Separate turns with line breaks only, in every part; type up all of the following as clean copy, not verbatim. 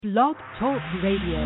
Blog Talk Radio.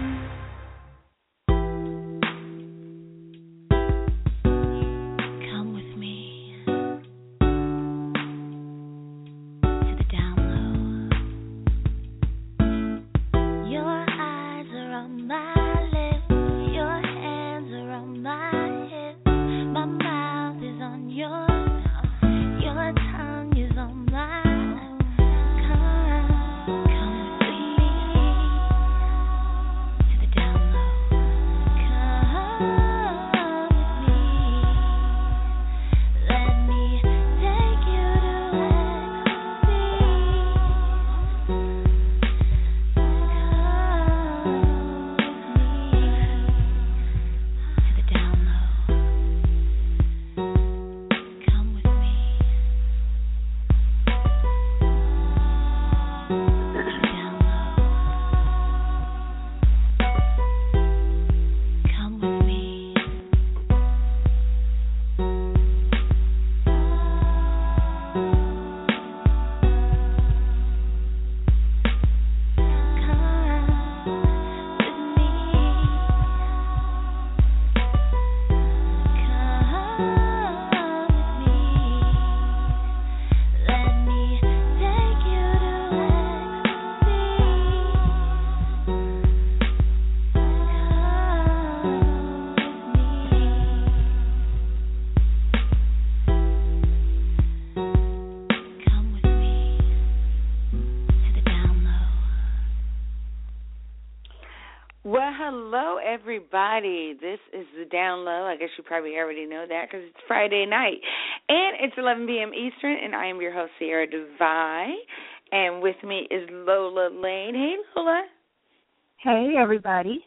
Hello, everybody. This is the Down Low. I guess you probably already know that because it's Friday night. And it's 11 p.m. Eastern, and I am your host, Sierra Devine. And with me is Lola Lane. Hey, Lola.
Hey, everybody.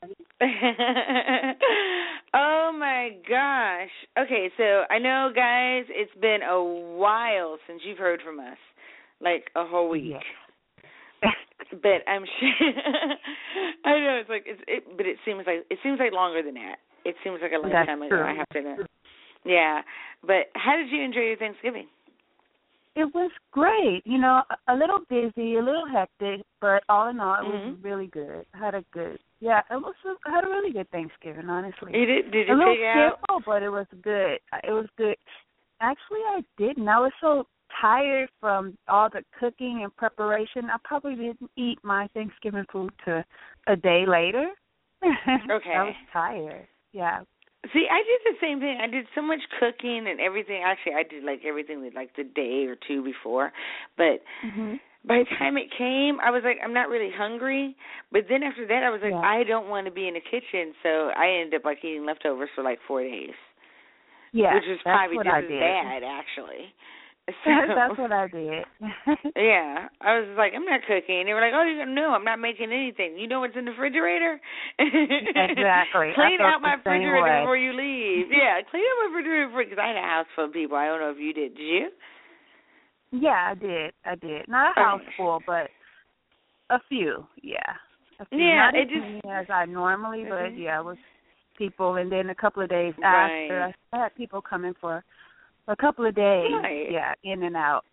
Oh, my gosh. Okay, so I know, guys, it's been a while since you've heard from us, like a whole week.
Yes.
But I'm sure. I know but it seems like longer than that. It seems like a lifetime ago. I have to know. Yeah, but how did you enjoy your Thanksgiving?
It was great. You know, a little busy, a little hectic, but all in all, it was really good. I had a really good Thanksgiving, honestly.
You did? Did you
take out? A
little
simple, but it was good. It was good. Actually, I didn't. I was so tired from all the cooking and preparation. I probably didn't eat my Thanksgiving food till a day later.
Okay.
I was tired. Yeah.
See, I did the same thing. I did so much cooking and everything. Actually, I did everything the day or two before. But by the time it came, I was like, I'm not really hungry. But then after that, I was like, I don't want to be in the kitchen. So I ended up eating leftovers for 4 days.
Yeah,
which is probably just as bad, actually. So,
that's what I did.
Yeah. I was like, I'm not cooking. They were like, no, I'm not making anything. You know what's in the refrigerator?
Exactly.
Clean out my refrigerator before you leave. Yeah, clean out my refrigerator because I had a house full of people. I don't know if you did. Did you?
Yeah, I did. Not a house full, but a few, yeah. A few.
Yeah,
not as many as I normally, but it was people. And then a couple of days after, I had people coming for a couple of days, in and out.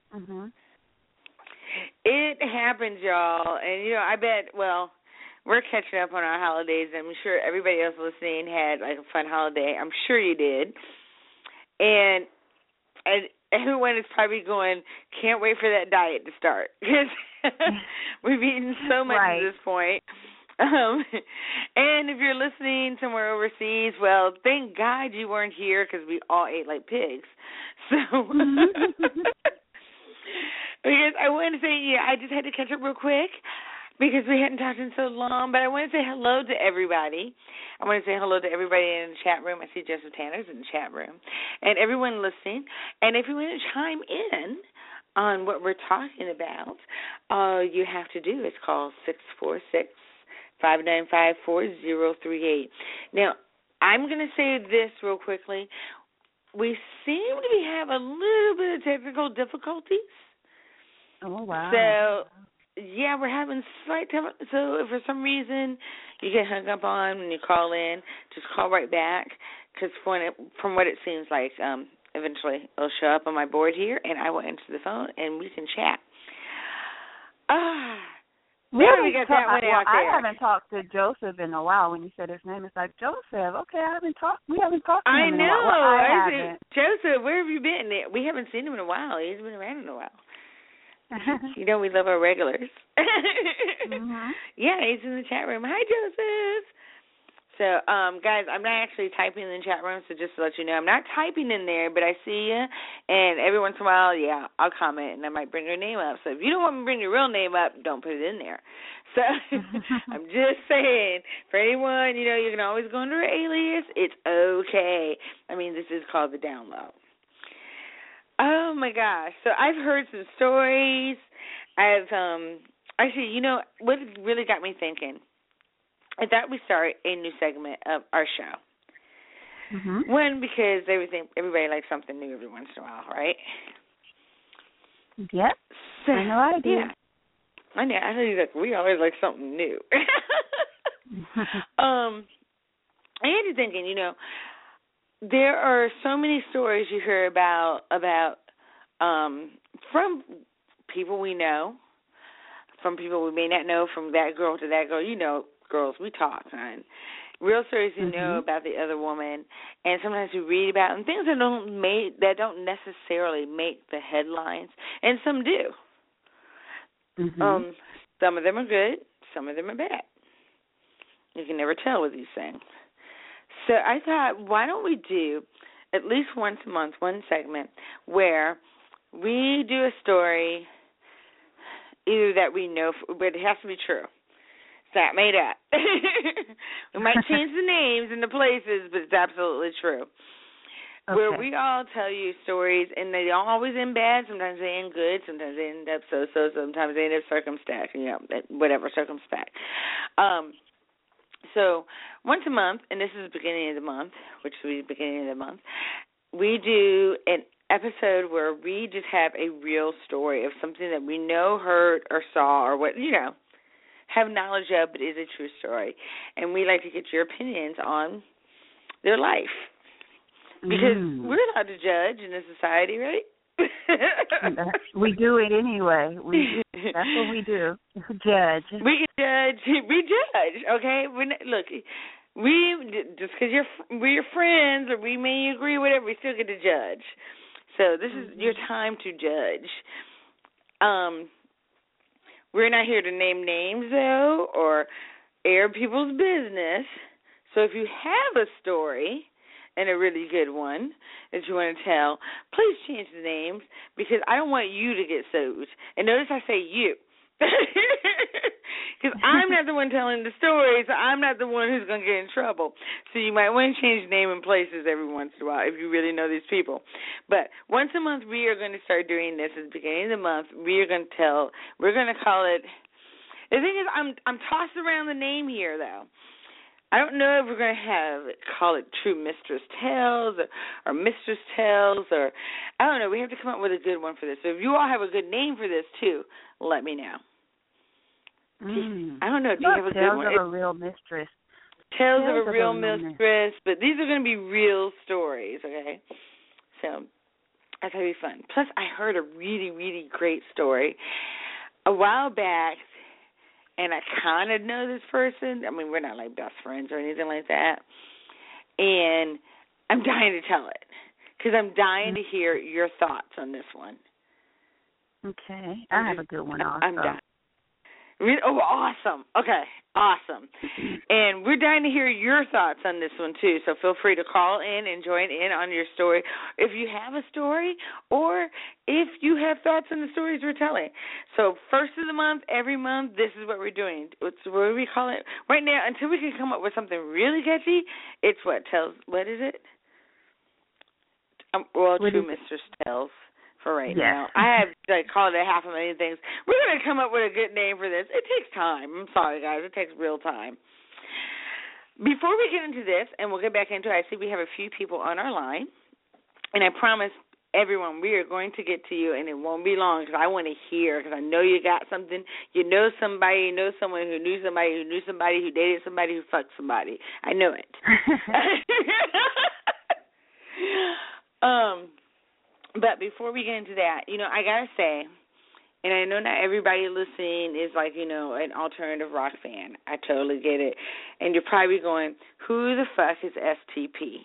It happens, y'all. And, I bet, we're catching up on our holidays. I'm sure everybody else listening had, a fun holiday. I'm sure you did. And everyone is probably going, can't wait for that diet to start. Because we've eaten so much at this point. And if you're listening somewhere overseas, thank God you weren't here because we all ate like pigs. So, because I wanted to say, I just had to catch up real quick because we hadn't talked in so long, but I want to say hello to everybody. I want to say hello to everybody in the chat room. I see Joseph Tanner's in the chat room. And everyone listening. And if you want to chime in on what we're talking about, all you have to do is call 646-595-4038. Now, I'm going to say this real quickly. We seem to have a little bit of technical difficulties.
Oh, wow.
So, we're having slight so if for some reason you get hung up on when you call in, just call right back because from what it seems like, eventually it'll show up on my board here and I will answer the phone and we can chat.
We
Now
haven't
we got that one out
I
there.
haven't talked to Joseph in a while. When you said his name, it's like, Joseph. Okay, we haven't talked to
I
him in
know.
a while. Well, I haven't.
Joseph, where have you been? We haven't seen him in a while. He's been around in a while. You know we love our regulars.
Mm-hmm.
Yeah, he's in the chat room. Hi, Joseph. So, guys, I'm not actually typing in the chat room, so just to let you know, I'm not typing in there, but I see you, and every once in a while, yeah, I'll comment, and I might bring your name up. So if you don't want me to bring your real name up, don't put it in there. So I'm just saying, for anyone, you know, you can always go under an alias. It's okay. I mean, this is called the download. Oh, my gosh. So I've heard some stories. Actually, you know, what really got me thinking, I thought we'd start a new segment of our show.
Mm-hmm.
One, because everybody likes something new every once in a while, right?
Yep.
So,
I know I do.
Yeah. I know you like, we always like something new. I had you thinking, you know, there are so many stories you hear about from people we know, from people we may not know, from that girl to that girl. You know, girls, we talk, and real stories you know about the other woman, and sometimes you read about and things that don't necessarily make the headlines, and some do.
Mm-hmm.
Some of them are good, some of them are bad. You can never tell with these things. So I thought, why don't we do at least once a month, one segment where we do a story either that we know, but it has to be true. It's not made up. We might change the names and the places, but it's absolutely true. Okay. Where we all tell you stories, and they don't always end bad. Sometimes they end good. Sometimes they end up so-so. Sometimes they end up circumspect, you know, whatever, circumspect. So once a month, and this is the beginning of the month, which will be the beginning of the month, we do an episode where we just have a real story of something that we know, heard, or saw, or what, you know, have knowledge of, but is a true story. And we like to get your opinions on their life. Because we're allowed to judge in a society, right?
We do it anyway. That's what we do. Judge.
We can judge. We judge, okay? Look, just because we're your friends or we may agree, whatever, we still get to judge. So this is your time to judge. We're not here to name names, though, or air people's business. So if you have a story, and a really good one that you want to tell, please change the names because I don't want you to get sued. And notice I say you. Because I'm not the one telling the story, so I'm not the one who's going to get in trouble. So you might want to change name and places every once in a while if you really know these people. But once a month, we are going to start doing this at the beginning of the month. We're going to call it, the thing is, I'm tossing around the name here, though. I don't know if we're going to call it True Mistress Tales or Mistress Tales, or I don't know. We have to come up with a good one for this. So if you all have a good name for this too, let me know. I don't know. Do you have a good one?
Tales of a Real Mistress.
Tales of a Real Mistress, but these are going to be real stories, okay? So that's going to be fun. Plus, I heard a really, really great story a while back. And I kind of know this person. I mean, we're not like best friends or anything like that. And I'm dying to tell it because I'm dying to hear your thoughts on this one.
Okay. I have a good one also.
I'm dying. Oh, awesome. Okay, awesome. And we're dying to hear your thoughts on this one, too, so feel free to call in and join in on your story if you have a story or if you have thoughts on the stories we're telling. So first of the month, every month, this is what we're doing. What do we call it? Right now, until we can come up with something really catchy, it's what is it? True Mistress Tales. For right now. I have called it 500,000 things. We're going to come up with a good name for this. It takes time. I'm sorry, guys. It takes real time. Before we get into this, and we'll get back into it, I see we have a few people on our line. And I promise everyone we are going to get to you, and it won't be long because I want to hear, because I know you got something. You know somebody, you know someone who knew somebody who knew somebody who dated somebody who fucked somebody. I know it. But before we get into that, I got to say, And I know not everybody listening is like, an alternative rock fan. I totally get it. And you're probably going, who the fuck is STP?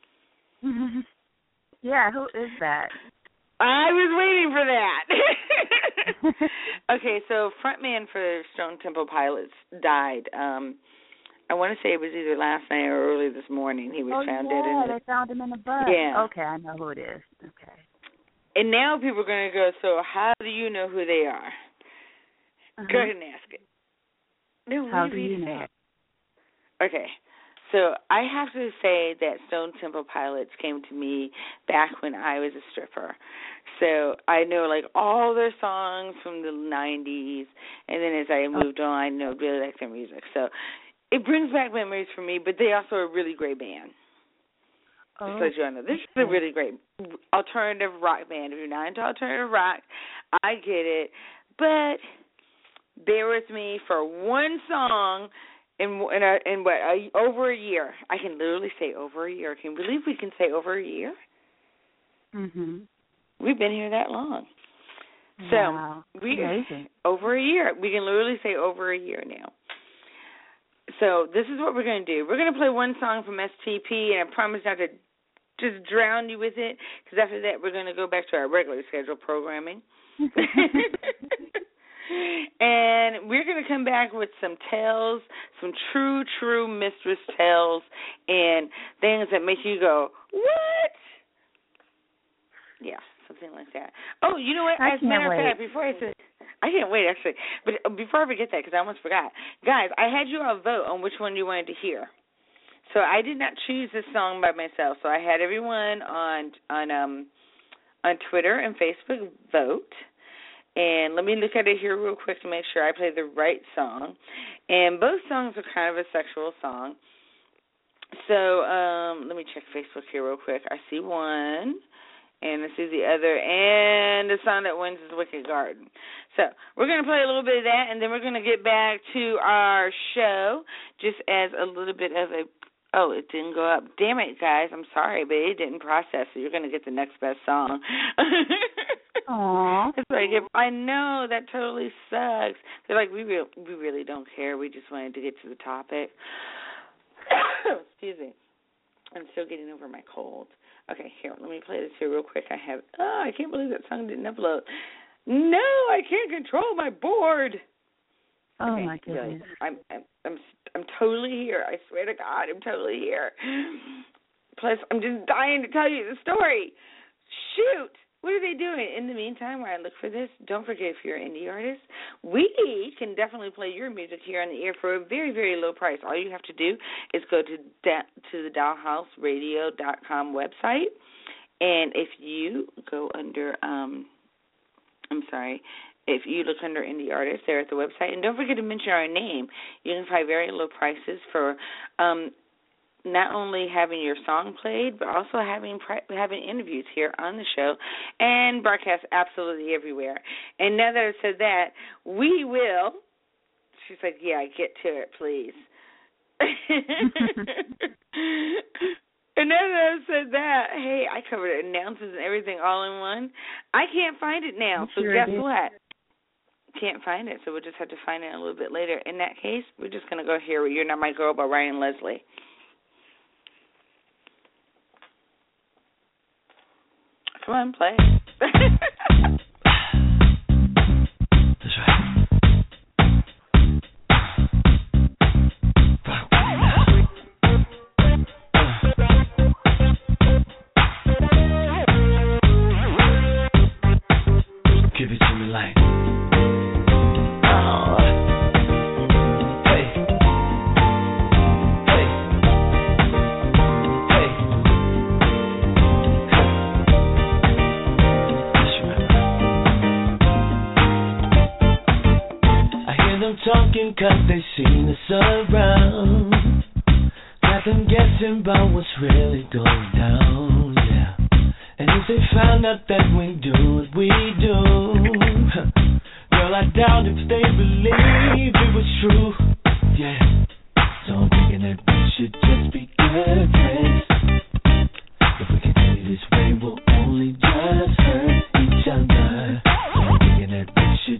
Yeah, who is that?
I was waiting for that. Okay, so frontman for Stone Temple Pilots died. I want to say it was either last night or early this morning. He was found dead.
They found him in the bus.
Yeah.
Okay, I know who it is. Okay.
And now people are going to go, so how do you know who they are? Go ahead and ask it. No,
how do you know?
Okay. So I have to say that Stone Temple Pilots came to me back when I was a stripper. So I know like all their songs from the 90s, and then as I moved on, I really like their music. So it brings back memories for me, but they also are a really great band. Just to let you know, this is a really great alternative rock band. If you're not into alternative rock, I get it. But bear with me for one song over a year. I can literally say over a year. Can you believe we can say over a year?
Mhm.
We've been here that long.
Wow.
So
Amazing.
Over a year. We can literally say over a year now. So this is what we're going to do. We're going to play one song from STP, and I promise not to just drown you with it, because after that we're going to go back to our regular scheduled programming. And we're going to come back with some tales, some true mistress tales, and things that make you go, what? Yeah, something like that. Oh, you know what? As a matter of fact, before I said, I can't wait, actually. But before I forget that, because I almost forgot. Guys, I had you all vote on which one you wanted to hear. So I did not choose this song by myself. So I had everyone on Twitter and Facebook vote. And let me look at it here real quick to make sure I play the right song. And both songs are kind of a sexual song. So let me check Facebook here real quick. I see one, and I see the other, and the song that wins is Wicked Garden. So we're going to play a little bit of that, and then we're going to get back to our show just as a little bit of a... Oh, it didn't go up. Damn it, guys. I'm sorry, but it didn't process, so you're going to get the next best song.
Aww.
That's what I get. I know, that totally sucks. They're like, we really don't care. We just wanted to get to the topic. Excuse me. I'm still getting over my cold. Okay, here, let me play this here real quick. I can't believe that song didn't upload. No, I can't control my board.
Oh,
okay,
my goodness.
I'm totally here. I swear to God, I'm totally here. Plus, I'm just dying to tell you the story. Shoot. What are they doing? In the meantime, while I look for this, don't forget, if you're an indie artist, we can definitely play your music here on the air for a very, very low price. All you have to do is go to the dollhouseradio.com website, and if you go under, if you look under indie artists there at the website, and don't forget to mention our name, you can find very low prices for not only having your song played, but also having interviews here on the show and broadcast absolutely everywhere. And now that I've said that, we will, she's like, yeah, get to it, please. And now that I've said that, hey, I covered announcements and everything all in one. I can't find it now, so guess what? Can't find it, so we'll just have to find it a little bit later. In that case, we're just going to go here with You're Not My Girl by Ryan Leslie. Come on, play.
That's right. Give it to me like. Talking 'cause they seen us around. Got them guessing about what's really going down, yeah. And if they found out that we do what we do, girl, I doubt if they believe it was true, yeah. So I'm thinking that we should just be good friends. If we continue this way, we'll only just hurt each other. So I'm thinking that we should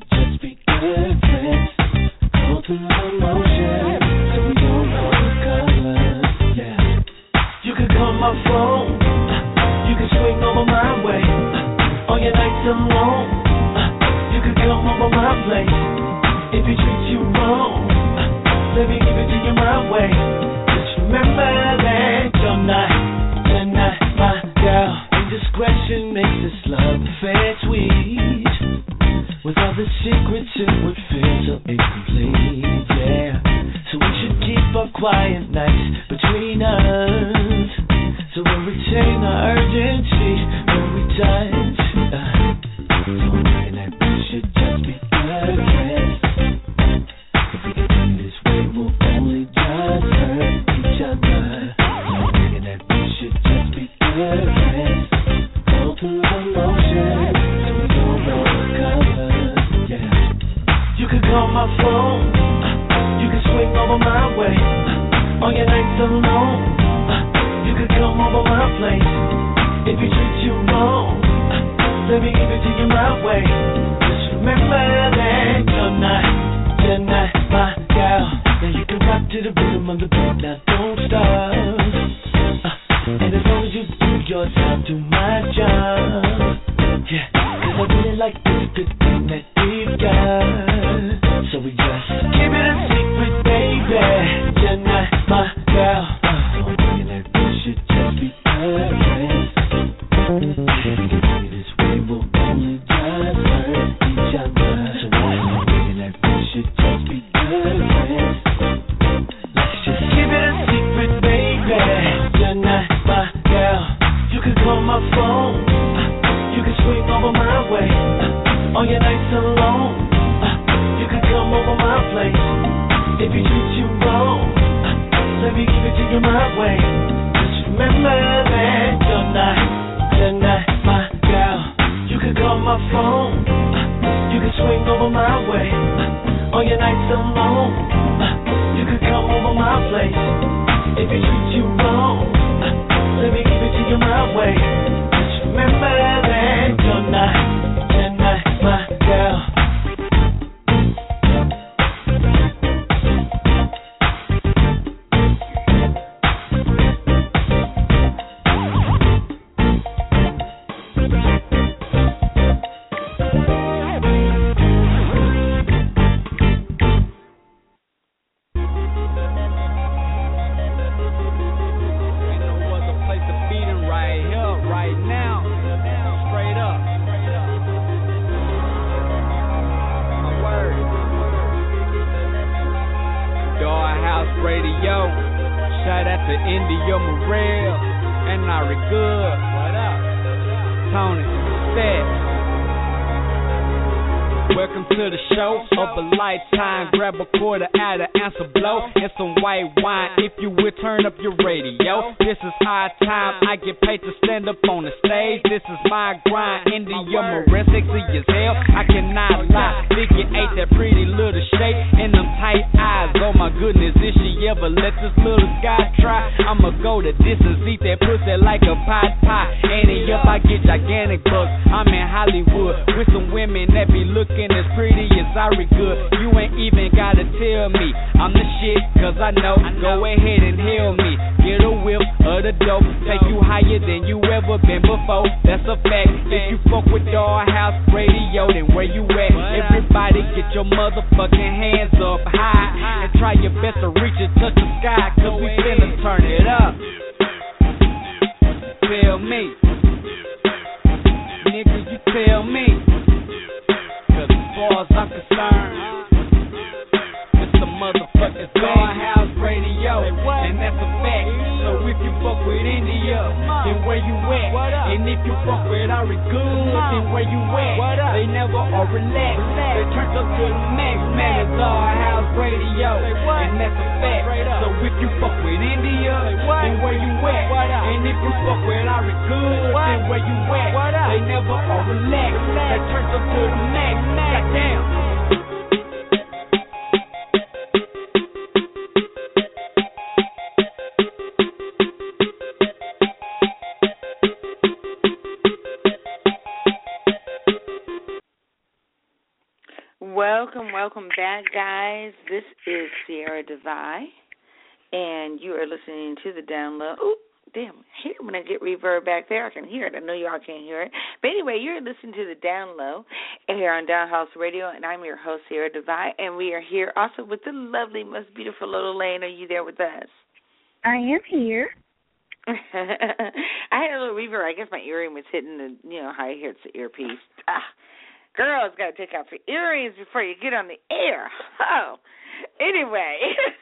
my phone. You can swing over my way. On your nights alone, you can come over my place. If he treats you wrong, let me give it to you my way. Just remember that you're not my girl. Indiscretion makes this love affair sweet. With all the secrets it would feel so incomplete, yeah. So we should keep our quiet nights between us, so we'll retain our urgency when we touch. So I'm thinking that we should just be good friends. If we continue this way, we'll only just hurt each other. So I'm thinking that we should just be good friends. Go through the motions, so we don't overcover, yeah. You can call my phone, you can swing over my way. On your nights alone, you can come over my place. If he treats you wrong, let me give it to you my way. Just remember that you're not my girl. Now you can rock to the rhythm of the beat, now don't stop. And as long as you do your job, do my job. Yeah, 'cause I really like this good thing that we've got. So we just keep it a secret, baby. You're not my girl. So I'm thinking that we should just be good friends. If we continue this way, we'll only just hurt each other. So I'm thinking that we should just be good friends. Let's just keep it a secret, baby. You're not my girl. You can call my phone. You can swing over my way. On your nights alone, you can come over my place. If he treats you wrong, let me give it to you my way. Just remember that you're not my girl. You can call my phone. You can swing over my way. On your nights alone, you can come over my place. If he treats you wrong, let me give it to you my way. Just remember that you're not my girl.
Welcome back, guys. This is Sierra Devine, and you are listening to the Download. damn, I hate it when I get reverb back there. I can hear it. I know y'all can't hear it. But anyway, you're listening to The Down Low here on Down House Radio, and I'm your host, Sierra Divine, and we are here also with the lovely, most beautiful Lola Lane. Are you there with us?
I am here.
I had a little reverb. I guess my earring was hitting the, how you hear it's the earpiece. Girls got to take out your earrings before you get on the air. Oh, anyway.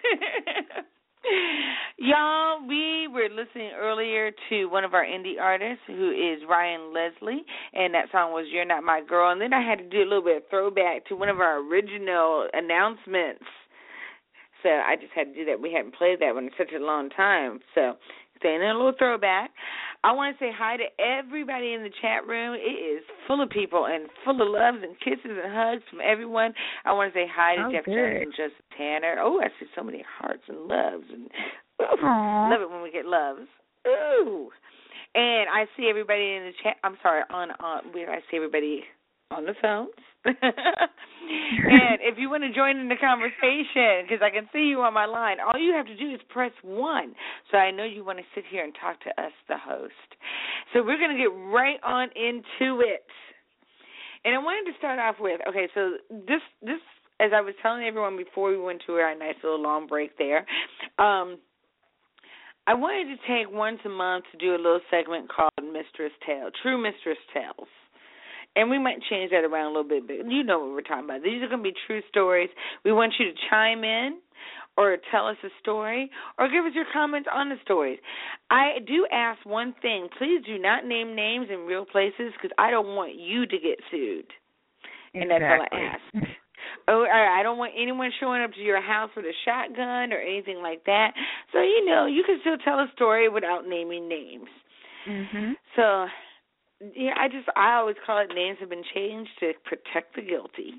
Y'all, we were listening earlier to one of our indie artists who is Ryan Leslie, and that song was You're Not My Girl. And then I had to do a little bit of throwback to one of our original announcements. So I just had to do that. We hadn't played that one in such a long time. So saying a little throwback. I want to say hi to everybody in the chat room. It is full of people and full of loves and kisses and hugs from everyone. I want to say hi to Jeff Johnson, Joseph Tanner. Oh, I see so many hearts and loves. And love it when we get loves. Ooh. And I see everybody in the chat. I'm sorry, I see everybody on the phones. And if you want to join in the conversation, because I can see you on my line, all you have to do is press 1. So I know you want to sit here and talk to us, the host. So we're going to get right on into it. And I wanted to start off with, okay, so this, as I was telling everyone before we went to our nice little long break there, I wanted to take once a month to do a little segment called Mistress Tale, True Mistress Tales. And we might change that around a little bit, but you know what we're talking about. These are going to be true stories. We want you to chime in or tell us a story or give us your comments on the stories. I do ask one thing. Please do not name names in real places because I don't want you to get sued. And that's all I ask. Oh, I don't want anyone showing up to your house with a shotgun or anything like that. So, you can still tell a story without naming names.
Mm-hmm.
So, yeah, I always call it names have been changed to protect the guilty.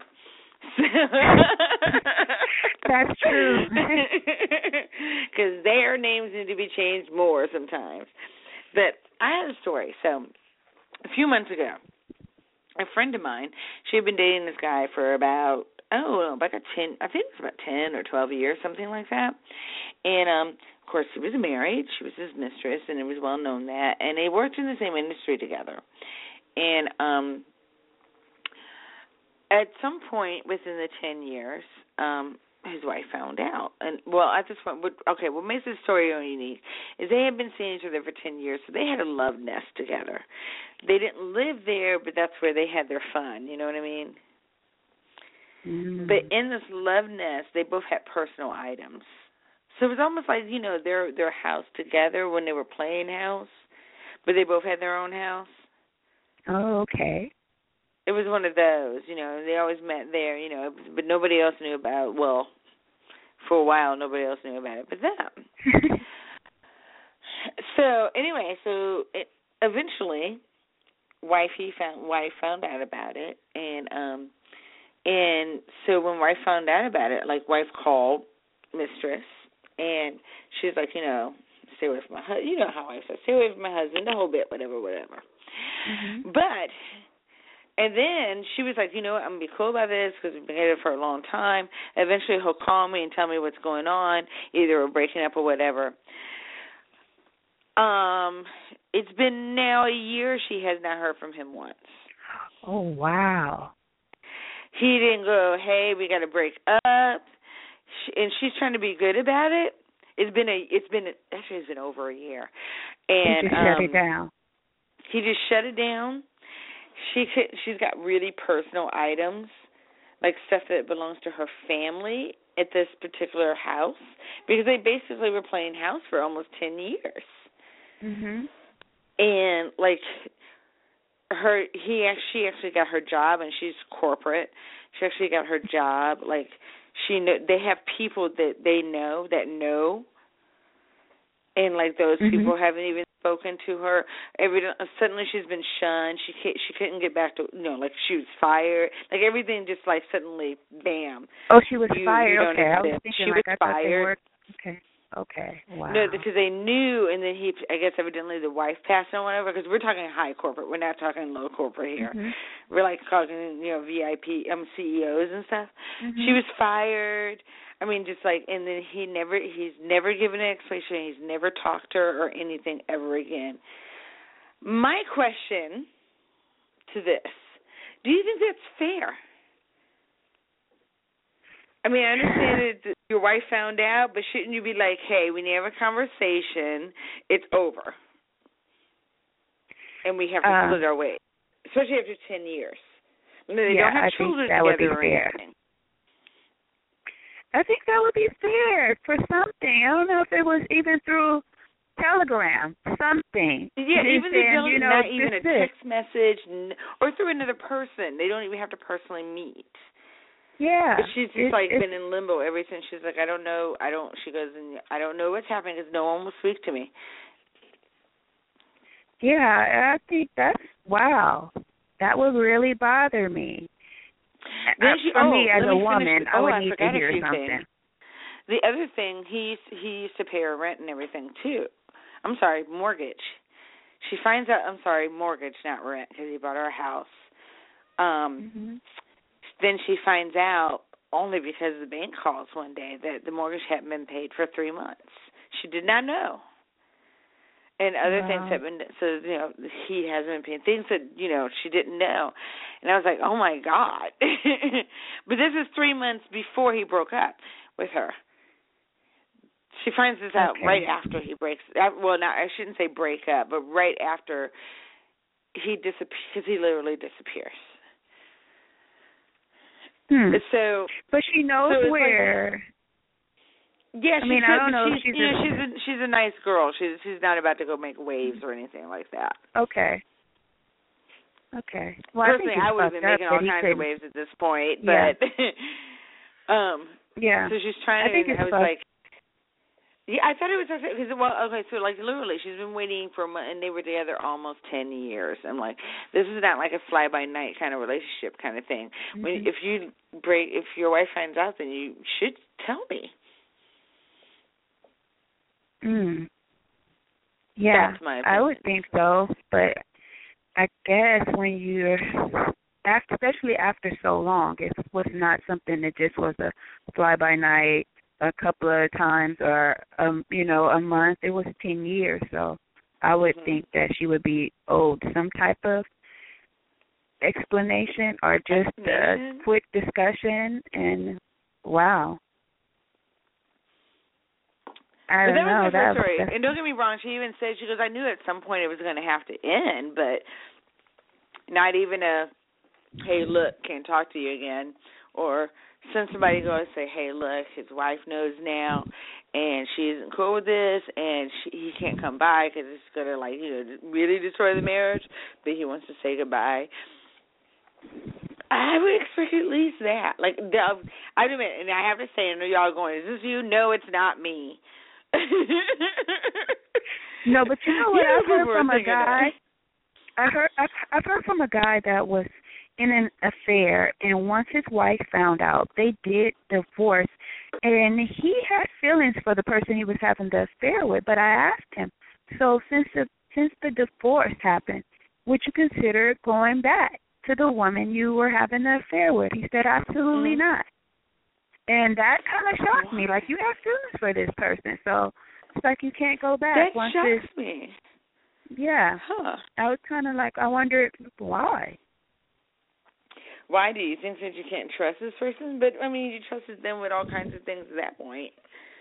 That's true.
Because their names need to be changed more sometimes. But I had a story. So, a few months ago, a friend of mine, she had been dating this guy for about 10, I think it was about 10 or 12 years, something like that. And, of course, he was married. She was his mistress, and it was well known that. And they worked in the same industry together. And at some point within the 10 years, his wife found out. And, at this point, what makes this story unique is they had been seeing each other for 10 years, so they had a love nest together. They didn't live there, but that's where they had their fun. You know what I mean?
Mm.
But in this love nest, they both had personal items. So it was almost like, their house together when they were playing house, but they both had their own house.
Oh, okay.
It was one of those, they always met there, but nobody else knew about it. Well, for a while, nobody else knew about it but them. So, anyway, eventually, wife found out about it, and so when wife found out about it, wife called mistress, and she was like, stay away from my husband. You know how wife says, stay away from my husband, the whole bit, whatever.
Mm-hmm.
And then she was like, I'm going to be cool about this because we've been together for a long time. Eventually he'll call me and tell me what's going on, either we're breaking up or whatever. It's been now a year. She has not heard from him once.
Oh, wow.
He didn't go, hey, we got to break up. And she's trying to be good about it. It's been over a year. And
he just shut it down.
He just shut it down. She's got really personal items, like stuff that belongs to her family at this particular house, because they basically were playing house for almost 10 years.
Mhm.
And she actually got her job, and she's corporate. She actually got her job. They have people that they know, and those people haven't even spoken to her. Suddenly she's been shunned. She couldn't get back to she was fired. Everything just suddenly bam.
Oh, she was fired.
Okay,
I was thinking
she was fired.
Okay. Wow.
No, because they knew, and then I guess evidently the wife passed on, whatever. Because we're talking high corporate. We're not talking low corporate here.
Mm-hmm.
We're talking VIP CEOs and stuff.
Mm-hmm.
She was fired. I mean, just like, and then he's never given an explanation. He's never talked to her or anything ever again. My question to this, do you think that's fair? I mean, I understand that your wife found out, but shouldn't you be like, hey, we need to have a conversation, it's over, and we have to split our ways, especially after 10 years. I mean, they don't have children together or anything.
I think that would be fair for something. I don't know if it was even through Telegram, something.
Yeah, even saying, not even a text message or through another person. They don't even have to personally meet.
Yeah.
But she's just been in limbo ever since. She's like, I don't know. She goes, I don't know what's happening because no one will speak to me.
Yeah, I think wow. That would really bother me. For me as a woman, I would need to hear something.
The other thing, he used to pay her rent and everything too. I'm sorry, mortgage. She finds out, mortgage, not rent, because he bought her a house. Then she finds out, only because the bank calls one day, that the mortgage hadn't been paid for 3 months. She did not know. And other things have been, so, he hasn't been paying. Things that, she didn't know. And I was like, oh, my God. But this is 3 months before he broke up with her. She finds this out right after he breaks. Well, I shouldn't say break up, but right after he disappears, because he literally disappears. So,
but she knows where.
Yeah,
I mean, I don't know.
She's a nice girl. She's not about to go make waves or anything like that.
Okay. Well,
personally, I would have been making all kinds of waves at this point, but
yeah.
So she's trying to. I was like. Yeah, I thought it was because so like literally, she's been waiting for a month, and they were together almost 10 years. I'm like, this is not like a fly by night kind of relationship kind of thing. When if your wife finds out, then you should tell me.
Yeah,
that's my opinion.
I would think so, but I guess when you're especially after so long, it was not something that just was a fly by night. A couple of times or, a month. It was 10 years, so I would think that she would be owed some type of explanation or just a quick discussion, and wow. I don't know.
That was my story. And don't get me wrong, she even said, she goes, I knew at some point it was going to have to end, but not even hey, look, can't talk to you again, or send somebody to go and say, hey, look, his wife knows now, and she isn't cool with this, and he can't come by because it's going to, really destroy the marriage, but he wants to say goodbye. I would expect at least that. Like, I admit, and I have to say, I know y'all are going, is this you? No, it's not me.
No, but you know what? I've heard from a guy. I've heard from a guy that was in an affair, and once his wife found out, they did divorce, and he had feelings for the person he was having the affair with. But I asked him, so since the divorce happened, would you consider going back to the woman you were having the affair with? He said, absolutely not. And that kind of shocked me. Like, you have feelings for this person, so it's like you can't go back.
That shocks me.
Yeah.
Huh.
I was kind of like, I wondered why.
Why do you think that you can't trust this person? But, I mean, you trusted them with all kinds of things at that point.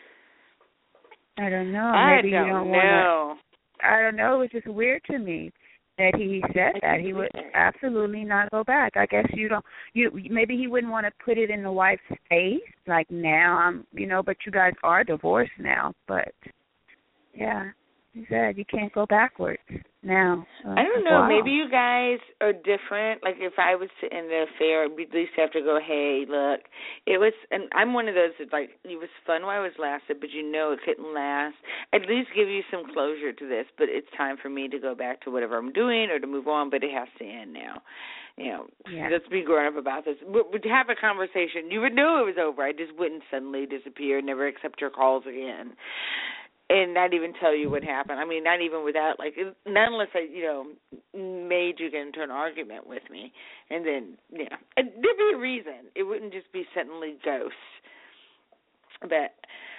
I don't know.
Maybe
you don't
know.
I don't know. It was just weird to me that he said that. He would absolutely not go back. I guess maybe he wouldn't want to put it in the wife's face, like now but you guys are divorced now. But, yeah. He said you can't go backwards now.
I don't know. Wow. Maybe you guys are different. Like if I was to end the affair, I'd at least have to go, hey, look, it was, and I'm one of those that, like, it was fun while it was lasted, but it couldn't last. At least give you some closure to this, but it's time for me to go back to whatever I'm doing or to move on, but it has to end now. Let's be grown up about this. We'd have a conversation. You would know it was over. I just wouldn't suddenly disappear, never accept your calls again. And not even tell you what happened. I mean, not even without, like, not unless I, made you get into an argument with me. And then, there'd be a reason. It wouldn't just be suddenly ghosts. But,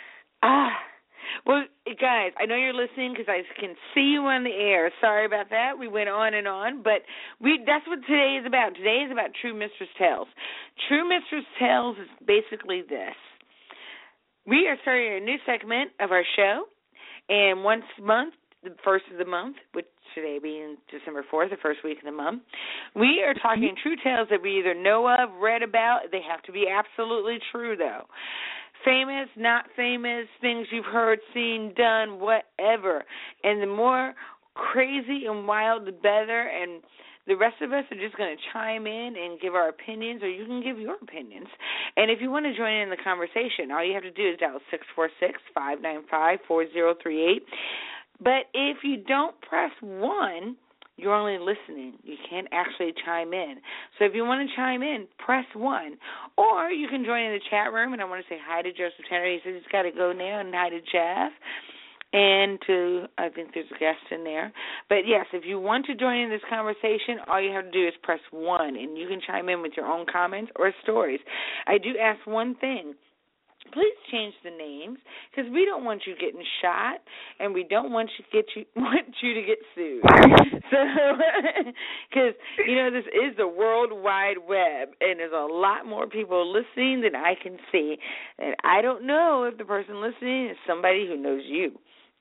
well, guys, I know you're listening because I can see you on the air. Sorry about that. We went on and on, but that's what today is about. Today is about True Mistress Tales. True Mistress Tales is basically this. We are starting a new segment of our show, and once a month, the first of the month, which today being December 4th, the first week of the month, we are talking true tales that we either know of, read about. They have to be absolutely true, though. Famous, not famous, things you've heard, seen, done, whatever. And the more crazy and wild, the better. And the rest of us are just going to chime in and give our opinions, or you can give your opinions. And if you want to join in the conversation, all you have to do is dial 646-595-4038. But if you don't press 1, you're only listening. You can't actually chime in. So if you want to chime in, press 1. Or you can join in the chat room, and I want to say hi to Joseph Tanner. He says he's got to go now, and hi to Jeff. And to, I think there's a guest in there. But, yes, if you want to join in this conversation, all you have to do is press 1, and you can chime in with your own comments or stories. I do ask one thing. Please change the names, because we don't want you getting shot, and we don't want you to get sued. So, because this is the World Wide Web, and there's a lot more people listening than I can see, and I don't know if the person listening is somebody who knows you.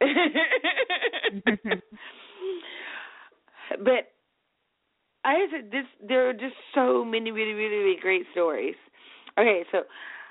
But I said there are just so many really, really, really great stories. Okay, so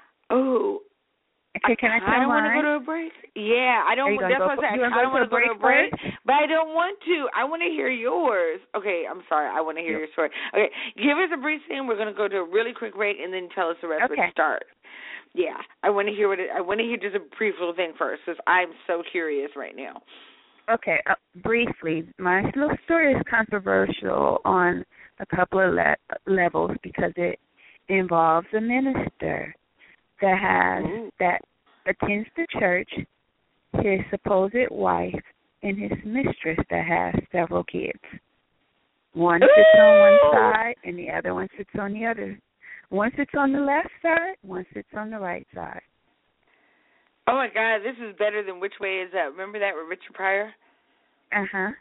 okay, can I tell mine?
I don't want to go to a break. Yeah, I don't. That's what I said. I don't want to go to a break, but I don't want to. I want to hear yours. Okay, I'm sorry. I want to hear your story. Okay, give us a brief thing. We're going to go to a really quick break, and then tell us the rest of the start. Yeah, I want to hear I want to hear just a brief little thing first, because I'm so curious right now.
Okay, briefly, my little story is controversial on a couple of levels because it involves a minister that attends the church, his supposed wife, and his mistress that has several kids. One sits on one side, and the other one sits on the other. One sits on the left side, one sits on the right side.
Oh, my God, this is better than Which Way Is Up. Remember that with Richard Pryor?
Uh-huh.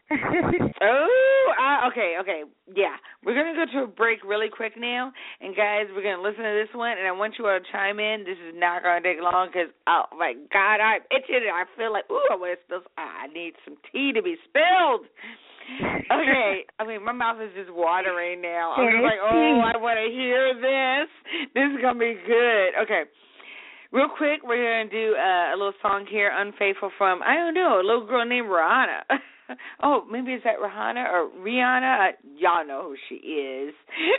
Okay. Yeah. We're going to go to a break really quick now. And, guys, we're going to listen to this one. And I want you all to chime in. This is not going to take long because, oh, my God, I'm itching. I feel like, I want to spill. I need some tea to be spilled. Okay. I mean, my mouth is just watering now. I'm just like, I want to hear this. This is going to be good. Okay. Real quick, we're going to do a little song here, Unfaithful, from, I don't know, a little girl named Rihanna. Oh, maybe is that Rihanna or Rihanna? Y'all know who she is.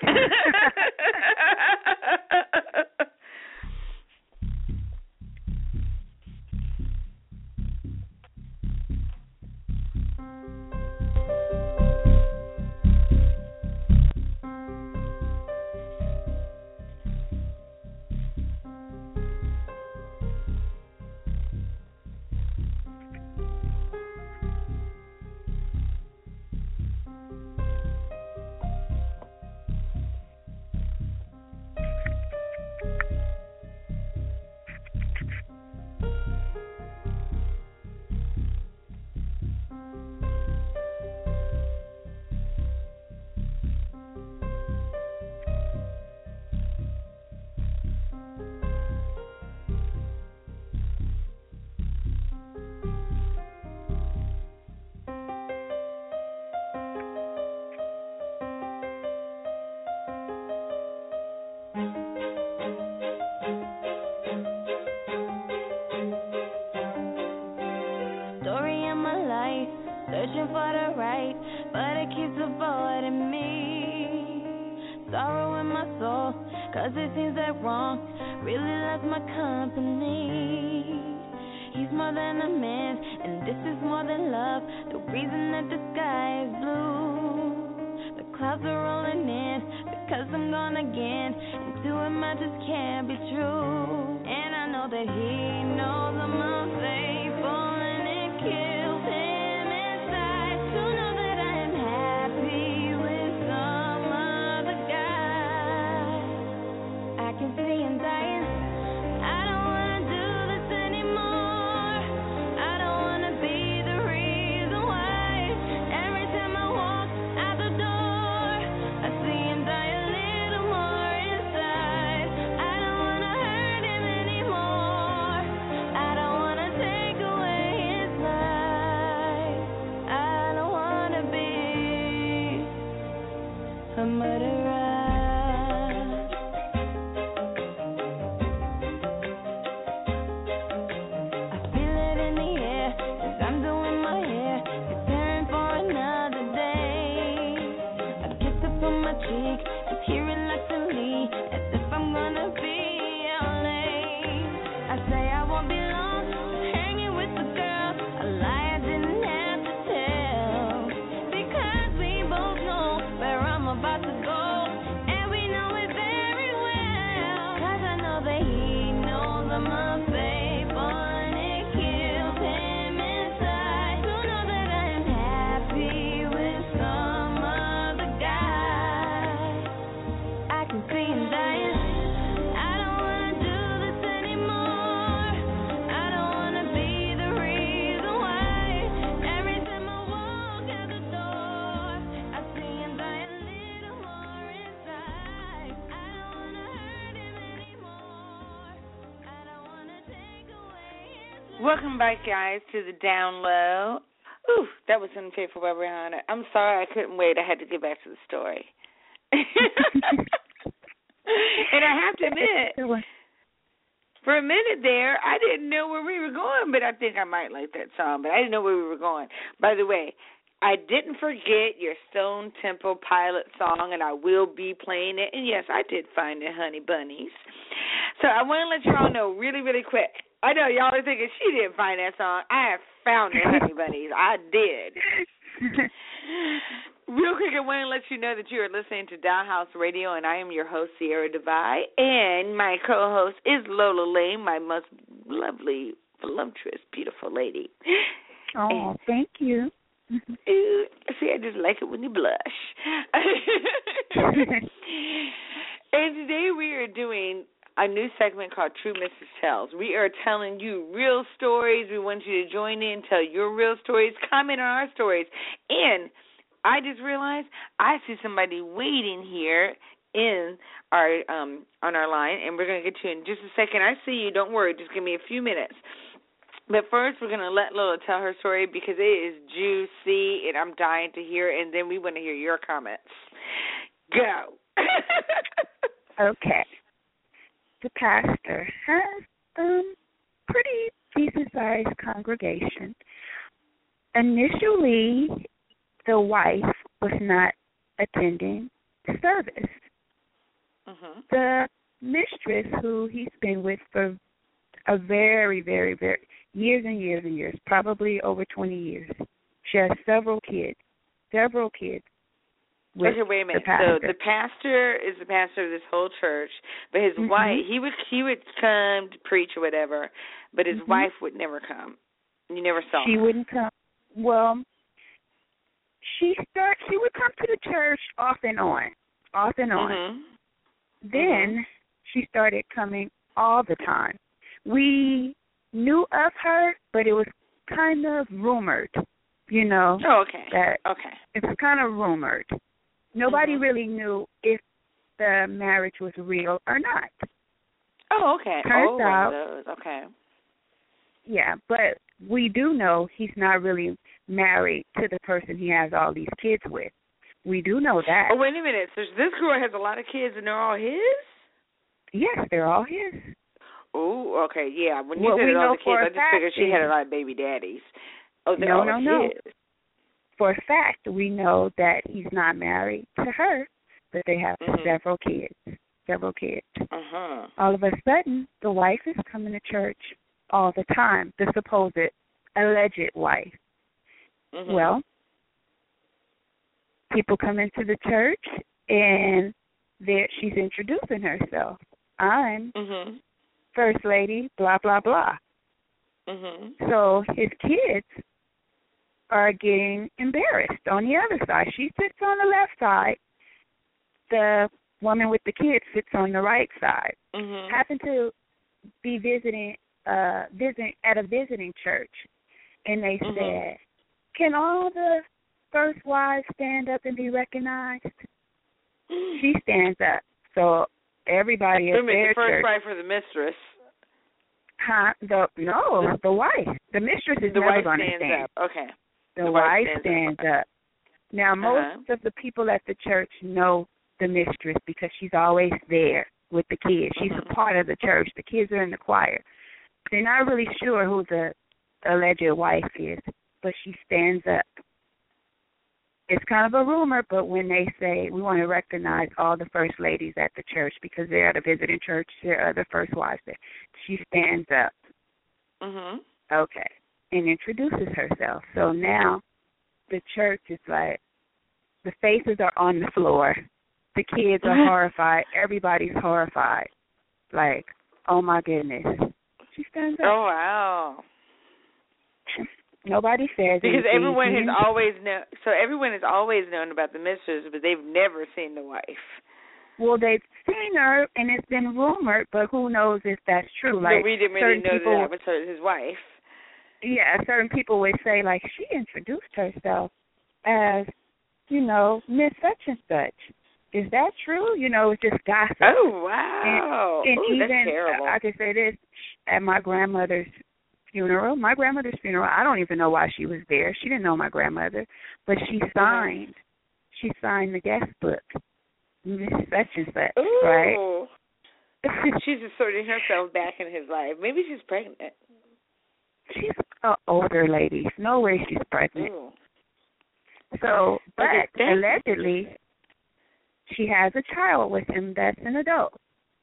searching for the right, but it keeps avoiding me. Sorrow in my soul, cause it seems that wrong really loves my company. He's more than a man, and this is more than love. The reason that the sky is blue, the clouds are rolling in, because I'm gone again, and to him I just can't be true. And I know that he knows I'm unfaithful, and it kills him inside to know that I am happy with some other guy. I can see him dying, I don't wanna do the
Welcome back, guys, to the Down Low. Ooh, that was Unfaithful by Rihanna. I'm sorry I couldn't wait. I had to get back to the story. And I have to admit, for a minute there, I didn't know where we were going, but I think I might like that song, but I didn't know where we were going. By the way, I didn't forget your Stone Temple Pilot song, and I will be playing it. And, yes, I did find the Honey Bunnies. So I want to let you all know really, really quick. I know y'all are thinking she didn't find that song. I have found the Honey Bunnies. I did. Real quick, I want to let you know that you are listening to Dollhouse Radio, and I am your host, Sierra Devine, and my co-host is Lola Lane, my most lovely, voluptuous, beautiful lady.
Oh, and, thank you.
Ooh, see, I just like it when you blush. And today we are doing a new segment called True Mrs. Tells. We are telling you real stories. We want you to join in, tell your real stories, comment on our stories. And I just realized I see somebody waiting here in our on our line, and we're going to get to you in just a second. I see you. Don't worry. Just give me a few minutes. But first, we're going to let Lola tell her story because it is juicy, and I'm dying to hear it, and then we want to hear your comments. Go.
Okay. The pastor has a pretty decent-sized congregation. Initially, the wife was not attending the service.
Mm-hmm.
The mistress, who he's been with for a very, very, very years and years and years, probably over 20 years. She has several kids.
Okay, wait a minute. So the pastor is the pastor of this whole church, but his wife, he would come to preach or whatever, but his wife would never come. You never saw her.
She wouldn't come. Well, she would come to the church off and on.
Mm-hmm.
Then she started coming all the time. We knew of her, but it was kind of rumored, you know.
Oh, okay.
Okay. It's kind of rumored. Nobody really knew if the marriage was real or not.
Oh, okay.
Turns out,
those. Okay.
Yeah, but we do know he's not really married to the person he has all these kids with. We do know that.
Oh, wait a minute. So this girl has a lot of kids and they're all his?
Yes, they're all his.
Oh, okay, yeah. When you said all the kids, I just figured she had a lot of baby daddies. Oh, they're all his.
For a fact, we know that he's not married to her, but they have several kids. All of a sudden, the wife is coming to church all the time, the supposed alleged wife. Well, people come into the church, and she's introducing herself. I'm First Lady, blah, blah, blah. So his kids are getting embarrassed on the other side. She sits on the left side. The woman with the kids sits on the right side. Happened to be visiting at a visiting church, and they said, "Can all the first wives stand up and be recognized?" She stands up. So everybody at their
the first
church.
wife or the mistress?
The wife. The mistress is never going to stand
up. Okay.
The wife stands up. Now, most of the people at the church know the mistress because she's always there with the kids. She's a part of the church. The kids are in the choir. They're not really sure who the alleged wife is, but she stands up. It's kind of a rumor, but when they say we want to recognize all the first ladies at the church because they're at a visiting church, there are the first wives there, she stands up. Okay. And introduces herself. So now the church is like, the faces are on the floor. The kids are horrified. Everybody's horrified. Like, oh, my goodness. She stands up.
Oh, wow.
Nobody says
because
anything.
Everyone has always known about the mistress, but they've never seen the wife.
Well, they've seen her, and it's been rumored, but who knows if that's true. Like,
we didn't really know that was his wife.
Yeah, certain people would say, like, she introduced herself as, Miss such and such. Is that true? It's just gossip.
Oh, wow.
And
ooh,
even,
that's terrible.
I could say this, at my grandmother's funeral, my grandmother's funeral. I don't even know why she was there. She didn't know my grandmother, but she signed the guest book. Miss such and such,
Ooh.
right?
She's asserting herself back in his life. Maybe she's pregnant.
She's an older lady. No way she's pregnant.
Ooh.
So, but
Okay,
allegedly, she has a child with him that's an adult.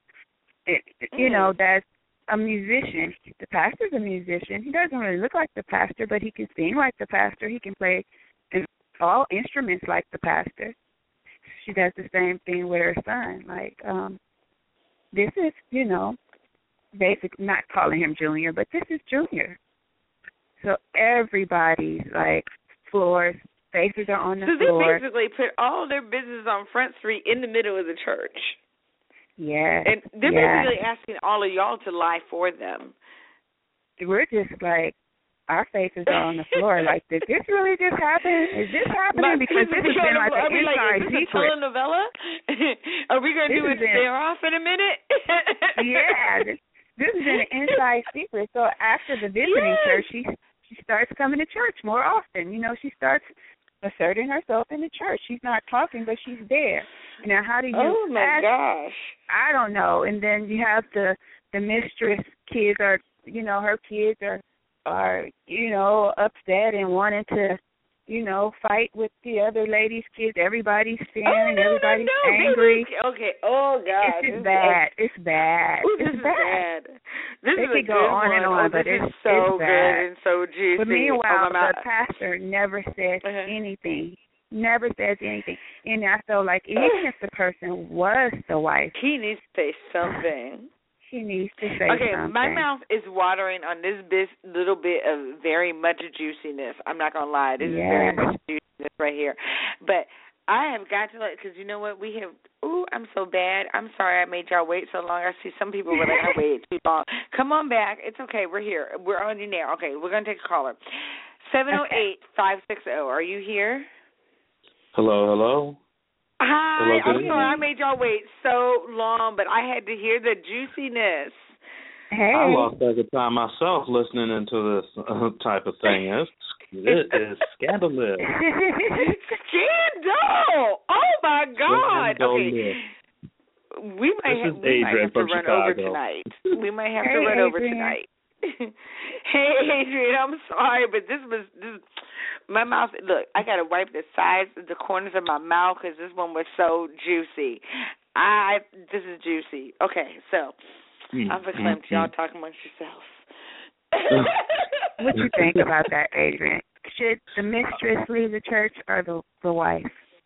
You know, that's a musician. The pastor's a musician. He doesn't really look like the pastor, but he can sing like the pastor. He can play all instruments like the pastor. She does the same thing with her son. Like, this is, you know, basically not calling him Junior, but this is Junior. So everybody's, like, faces are on the floor.
So they basically put all their business on Front Street in the middle of the church.
Yeah.
And they're basically asking all of y'all to lie for them.
We're just like, our faces are on the floor. Like, did this really just happen? Is this happening? Because this has been like an inside secret.
Is this a telenovela? Are we going to do a stare-off in a minute?
Yeah. This has been an inside secret. So after the visiting church, she starts coming to church more often. You know, she starts asserting herself in the church. She's not talking, but she's there. Now, how do you
Oh, my gosh.
I don't know. And then you have the mistress kids are, you know, her kids are, you know, upset and wanting to, you know, fight with the other lady's kids. Everybody's staring. Everybody's angry.
Okay. Oh, God.
It's bad. It's bad.
Ooh,
It's bad.
This
they
is
could go on and on, but it's
so
it's
good
bad.
and so juicy.
But meanwhile, the pastor never says anything. Never says anything. And I feel like even if the person was the wife,
he needs to say something.
She needs to say something.
Okay, my mouth is watering on this little bit of very much juiciness. I'm not going to lie. This is very much juiciness right here. But I have got to because you know what? We have, I'm so bad. I'm sorry I made y'all wait so long. I see some people were like, I waited too long. Come on back. It's okay. We're here. We're on the air. Okay, we're going to take a caller. 708-560. Are you here?
Hello.
Hi.
Hello,
I'm sorry I made y'all wait so long, but I had to hear the juiciness.
Hey.
I lost track of time myself listening into this type of thing. It is scandalous.
Scandal! Oh, my God. Okay. We might have to run over tonight. We might have to run over tonight. Hey, Adrian, I'm sorry, but this my mouth. Look, I got to wipe the sides, the corners of my mouth because this one was so juicy. This is juicy. Okay, so I'm verklempt. Y'all talk amongst yourselves.
What do you think about that, Adrian? Should the mistress leave the church or the wife?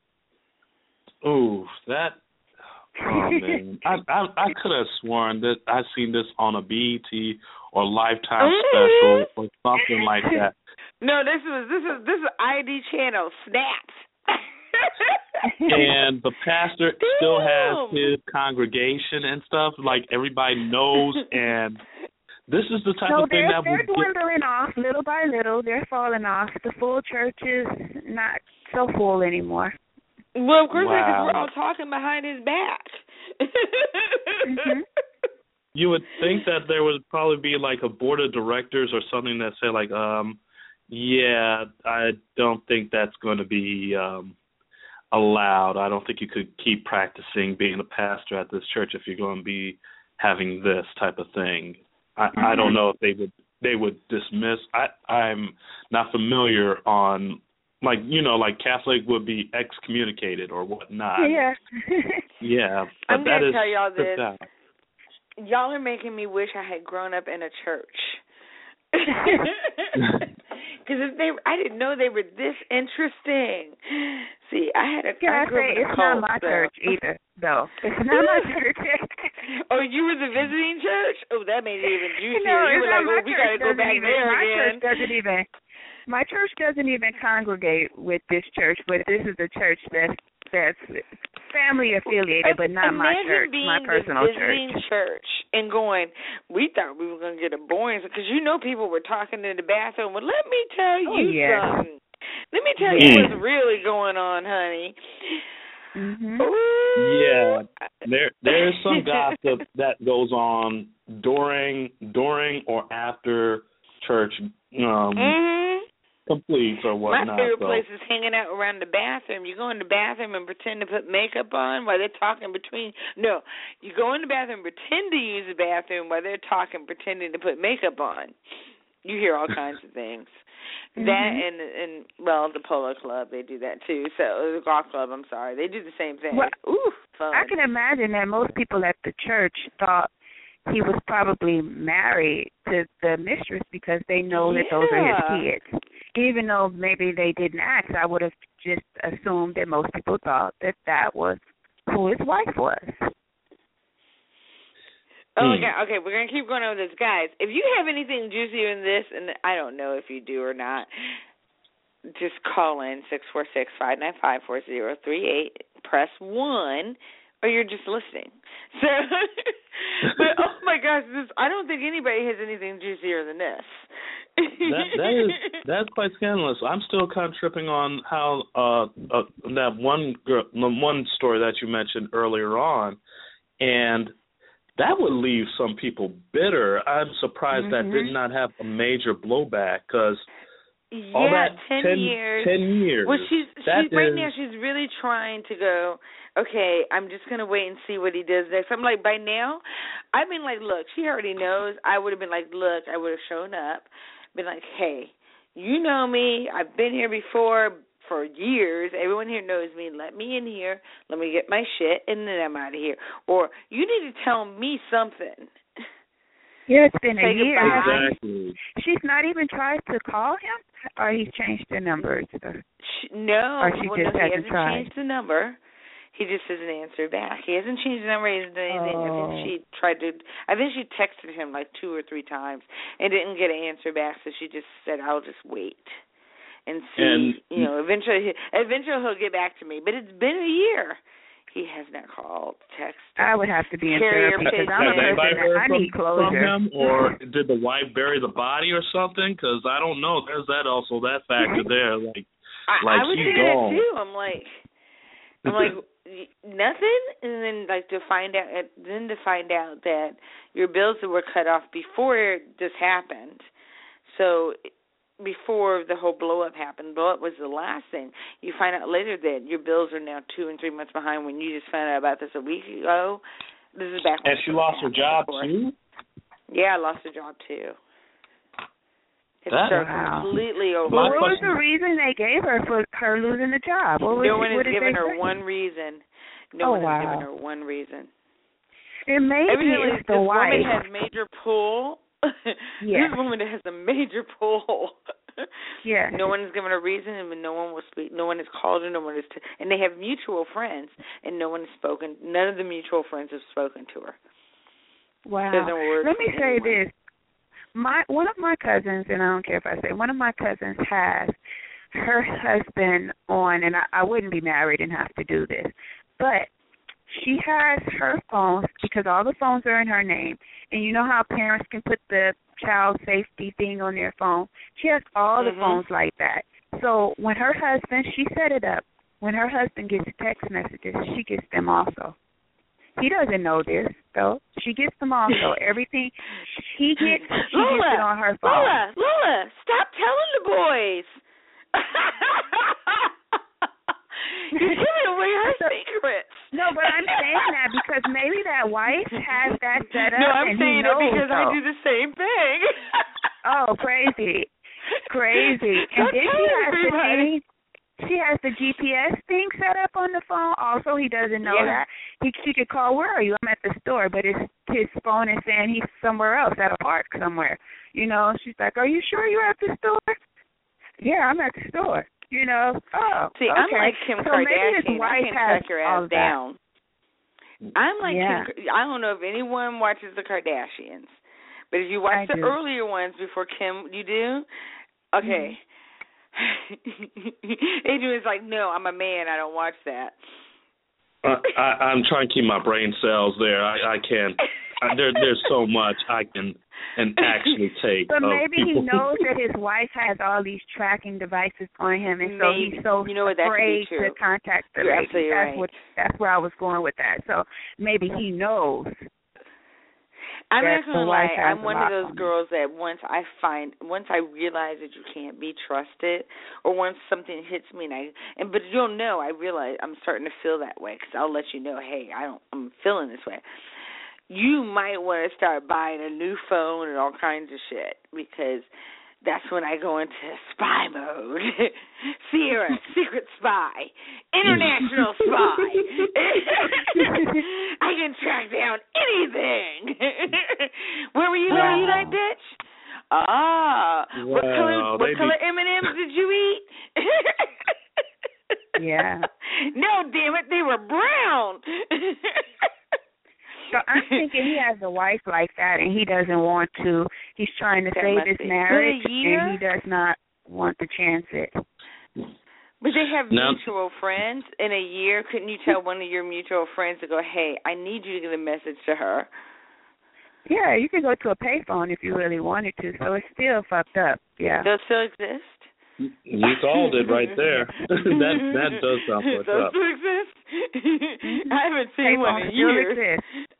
Oh, that. Oh man, I could have sworn that I seen this on a BET or Lifetime special or something like that.
No, this is ID channel Snaps.
And the pastor still has his congregation and stuff. Like everybody knows, and this is the type of thing that
they're dwindling off little by little. They're falling off. The full church is not so full anymore.
Well, of course, because we're all talking behind his back.
You would think that there would probably be like a board of directors or something that say like, yeah, I don't think that's going to be allowed. I don't think you could keep practicing being a pastor at this church if you're going to be having this type of thing. I don't know if they would dismiss. I'm not familiar on. Like, you know, like Catholic would be excommunicated or whatnot.
Yeah.
Yeah. But
I'm going to tell y'all this. Y'all are making me wish I had grown up in a church. Because I didn't know they were this interesting. See, I grew up in a
it's
cult,
not my church either, though. It's not my church.
Oh, you were the visiting church? Oh, that made it even juicier.
No,
you were like, well, we got to go back there again.
My church doesn't even congregate with this church, but this is a church that's family affiliated, but not my church, my personal
church. And going, we thought we were going to get a boring, because you know people were talking in the bathroom. Well, let me tell you something. Let me tell you what's really going on, honey.
Yeah, there's some gossip that goes on during or after church completes or whatnot.
My favorite place is hanging out around the bathroom. You go in the bathroom and pretend to put makeup on while they're talking between. No, you go in the bathroom, pretend to use the bathroom while they're talking, pretending to put makeup on. You hear all kinds of things. That and the Polo Club, they do that too. So the golf club, I'm sorry, they do the same thing.
Well,
Ooh, fun.
I can imagine that most people at the church thought he was probably married to the mistress because they know that those are his kids. Even though maybe they didn't ask, I would have just assumed that most people thought that was who his wife was.
Oh, okay, we're going to keep going over this. Guys, if you have anything juicier than this, and I don't know if you do or not, just call in 646-595-4038, press 1, or you're just listening. So, but, oh, my gosh, I don't think anybody has anything juicier than this.
That's quite scandalous. I'm still kind of tripping on how that one story that you mentioned earlier on, and that would leave some people bitter. I'm surprised that did not have a major blowback because all that
10 years.
10 years.
Well, right now she's really trying to go, okay, I'm just going to wait and see what he does next. I'm like, by now, I've been like, look, she already knows. I would have been like, look, I would have shown up, been like, hey, you know me. I've been here before for years. Everyone here knows me. Let me in here. Let me get my shit, and then I'm out of here. Or you need to tell me something.
Yeah, it's been a year.
Exactly.
She's not even tried to call him, or he's changed the numbers?
No,
or she just
he hasn't
tried.
changed the number. He just hasn't answered back. He hasn't changed the number. He hasn't done anything. I think she texted him like 2 or 3 times and didn't get an answer back, so she just said, I'll just wait and see. Eventually he'll get back to me. But it's been a year. He has not called, texted.
I would have to be in therapy because I'm a person I need closure.
From him, or did the wife bury the body or something? Because I don't know. There's that factor there.
I was thinking that too. I'm like nothing, and then to find out that your bills were cut off before this happened. So before the whole blow-up happened, blow-up was the last thing. You find out later that your bills are now 2 and 3 months behind when you just found out about this a week ago. This is back when
and she lost her job too?
Yeah, I lost her job too. It's completely over.
Well, what was the reason they gave her for her losing the job?
No one has given her one reason. No one has given her one reason.
And maybe it's the wife.
This woman has major pull. This woman has a major pull.
Yeah.
No one has given her a reason, and no one will speak. No one has called her. No one has, and they have mutual friends, and no one has spoken. None of the mutual friends have spoken to her.
Wow. Let me say this. One of my cousins, and I don't care if I say, one of my cousins has her husband on, and I wouldn't be married and have to do this, but she has her phones because all the phones are in her name, and you know how parents can put the child safety thing on their phone? She has all the phones like that. So when her husband, she set it up, when her husband gets text messages, she gets them also. He doesn't know this, though. She gets them also. Everything she gets it on her phone.
Lola, stop telling the boys. You're giving away her secrets.
No, but I'm saying that because maybe that wife has that set up.
No, I'm saying it because I do the same thing.
Oh, crazy. And then she has the GPS thing set up on the phone. Also, he doesn't know that. She could call, where are you? I'm at the store, but his phone is saying he's somewhere else, at a park somewhere. She's like, are you sure you're at the store? Yeah, I'm at the store. Oh,
see,
okay.
I'm like Kim Kardashian.
Maybe his wife
I can't track her ass down. I'm like
Kim.
I don't know if anyone watches the Kardashians, but if you watch the earlier ones before Kim, you do? Okay. Adrian's like, no, I'm a man. I don't watch that.
I'm trying to keep my brain cells there. I can't. There's so much I can actually take.
But maybe he knows that his wife has all these tracking devices on him, and so he's so afraid to contact the lady. That's where I was going with that. So maybe he knows.
I'm
that
not
the
gonna
wife
lie.
has
I'm
a
one of
lock
those
on it.
girls that once I realize that you can't be trusted, or once something hits me, but you'll know. I realize I'm starting to feel that way because I'll let you know. Hey, I'm feeling this way. You might want to start buying a new phone and all kinds of shit, because that's when I go into spy mode. Sierra, secret spy, international spy. I can track down anything. Where were you last night, bitch? What color M&Ms did you eat?
Yeah.
No, damn it, they were brown.
So I'm thinking he has a wife like that, and he doesn't want to. He's trying to save his marriage, and he does not want to chance it.
But they have mutual friends. In a year, couldn't you tell one of your mutual friends to go, hey, I need you to get a message to her?
Yeah, you could go to a payphone if you really wanted to, so it's still fucked up. Yeah.
Those still exist?
You called it right there. that does sound fucked
Those
up.
still exist? I haven't seen one in years.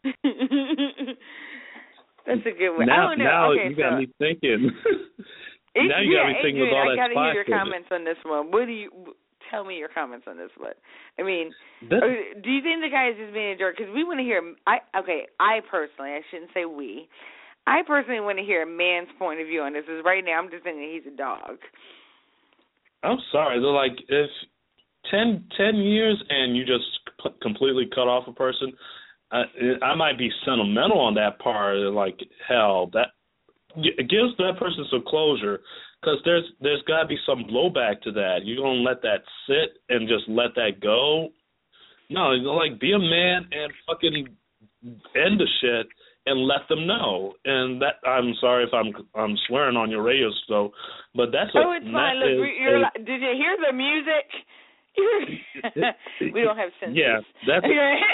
That's a good one.
Now
okay,
you got me thinking. Now you got me thinking with all that
I got to hear your
shit.
comments on this one. Tell me your comments on this one? I mean, do you think the guy is just being a jerk? Because we want to hear. I personally, I shouldn't say we. I personally want to hear a man's point of view on this. Because right now, I'm just thinking he's a dog.
I'm sorry. They're like, if 10 years and you just completely cut off a person, I might be sentimental on that part. Like, hell, that it gives that person some closure, because there's got to be some blowback to that. You're going to let that sit and just let that go? No, like, be a man and fucking end the shit and let them know. And that, I'm sorry if I'm swearing on your radio show, but that's
it's fine. Look, did you hear the music? We don't have senses.
Yeah, that's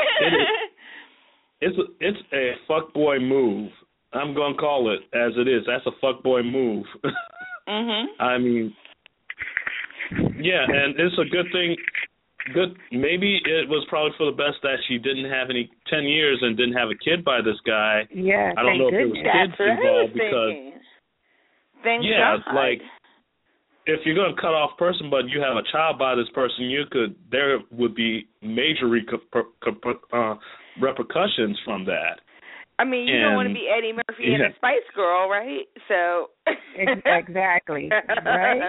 it's a fuckboy move. I'm gonna call it as it is. That's a fuckboy move. I mean, yeah, and it's a good thing. Maybe it was probably for the best that she didn't have 10 years and didn't have a kid by this guy.
Yeah,
I don't know if there was kids involved because.
Thank
yeah,
God.
like, if you're going to cut off a person, but you have a child by this person, there would be major repercussions from that.
I mean, you don't want to be Eddie Murphy and a Spice Girl, right? So
exactly, right?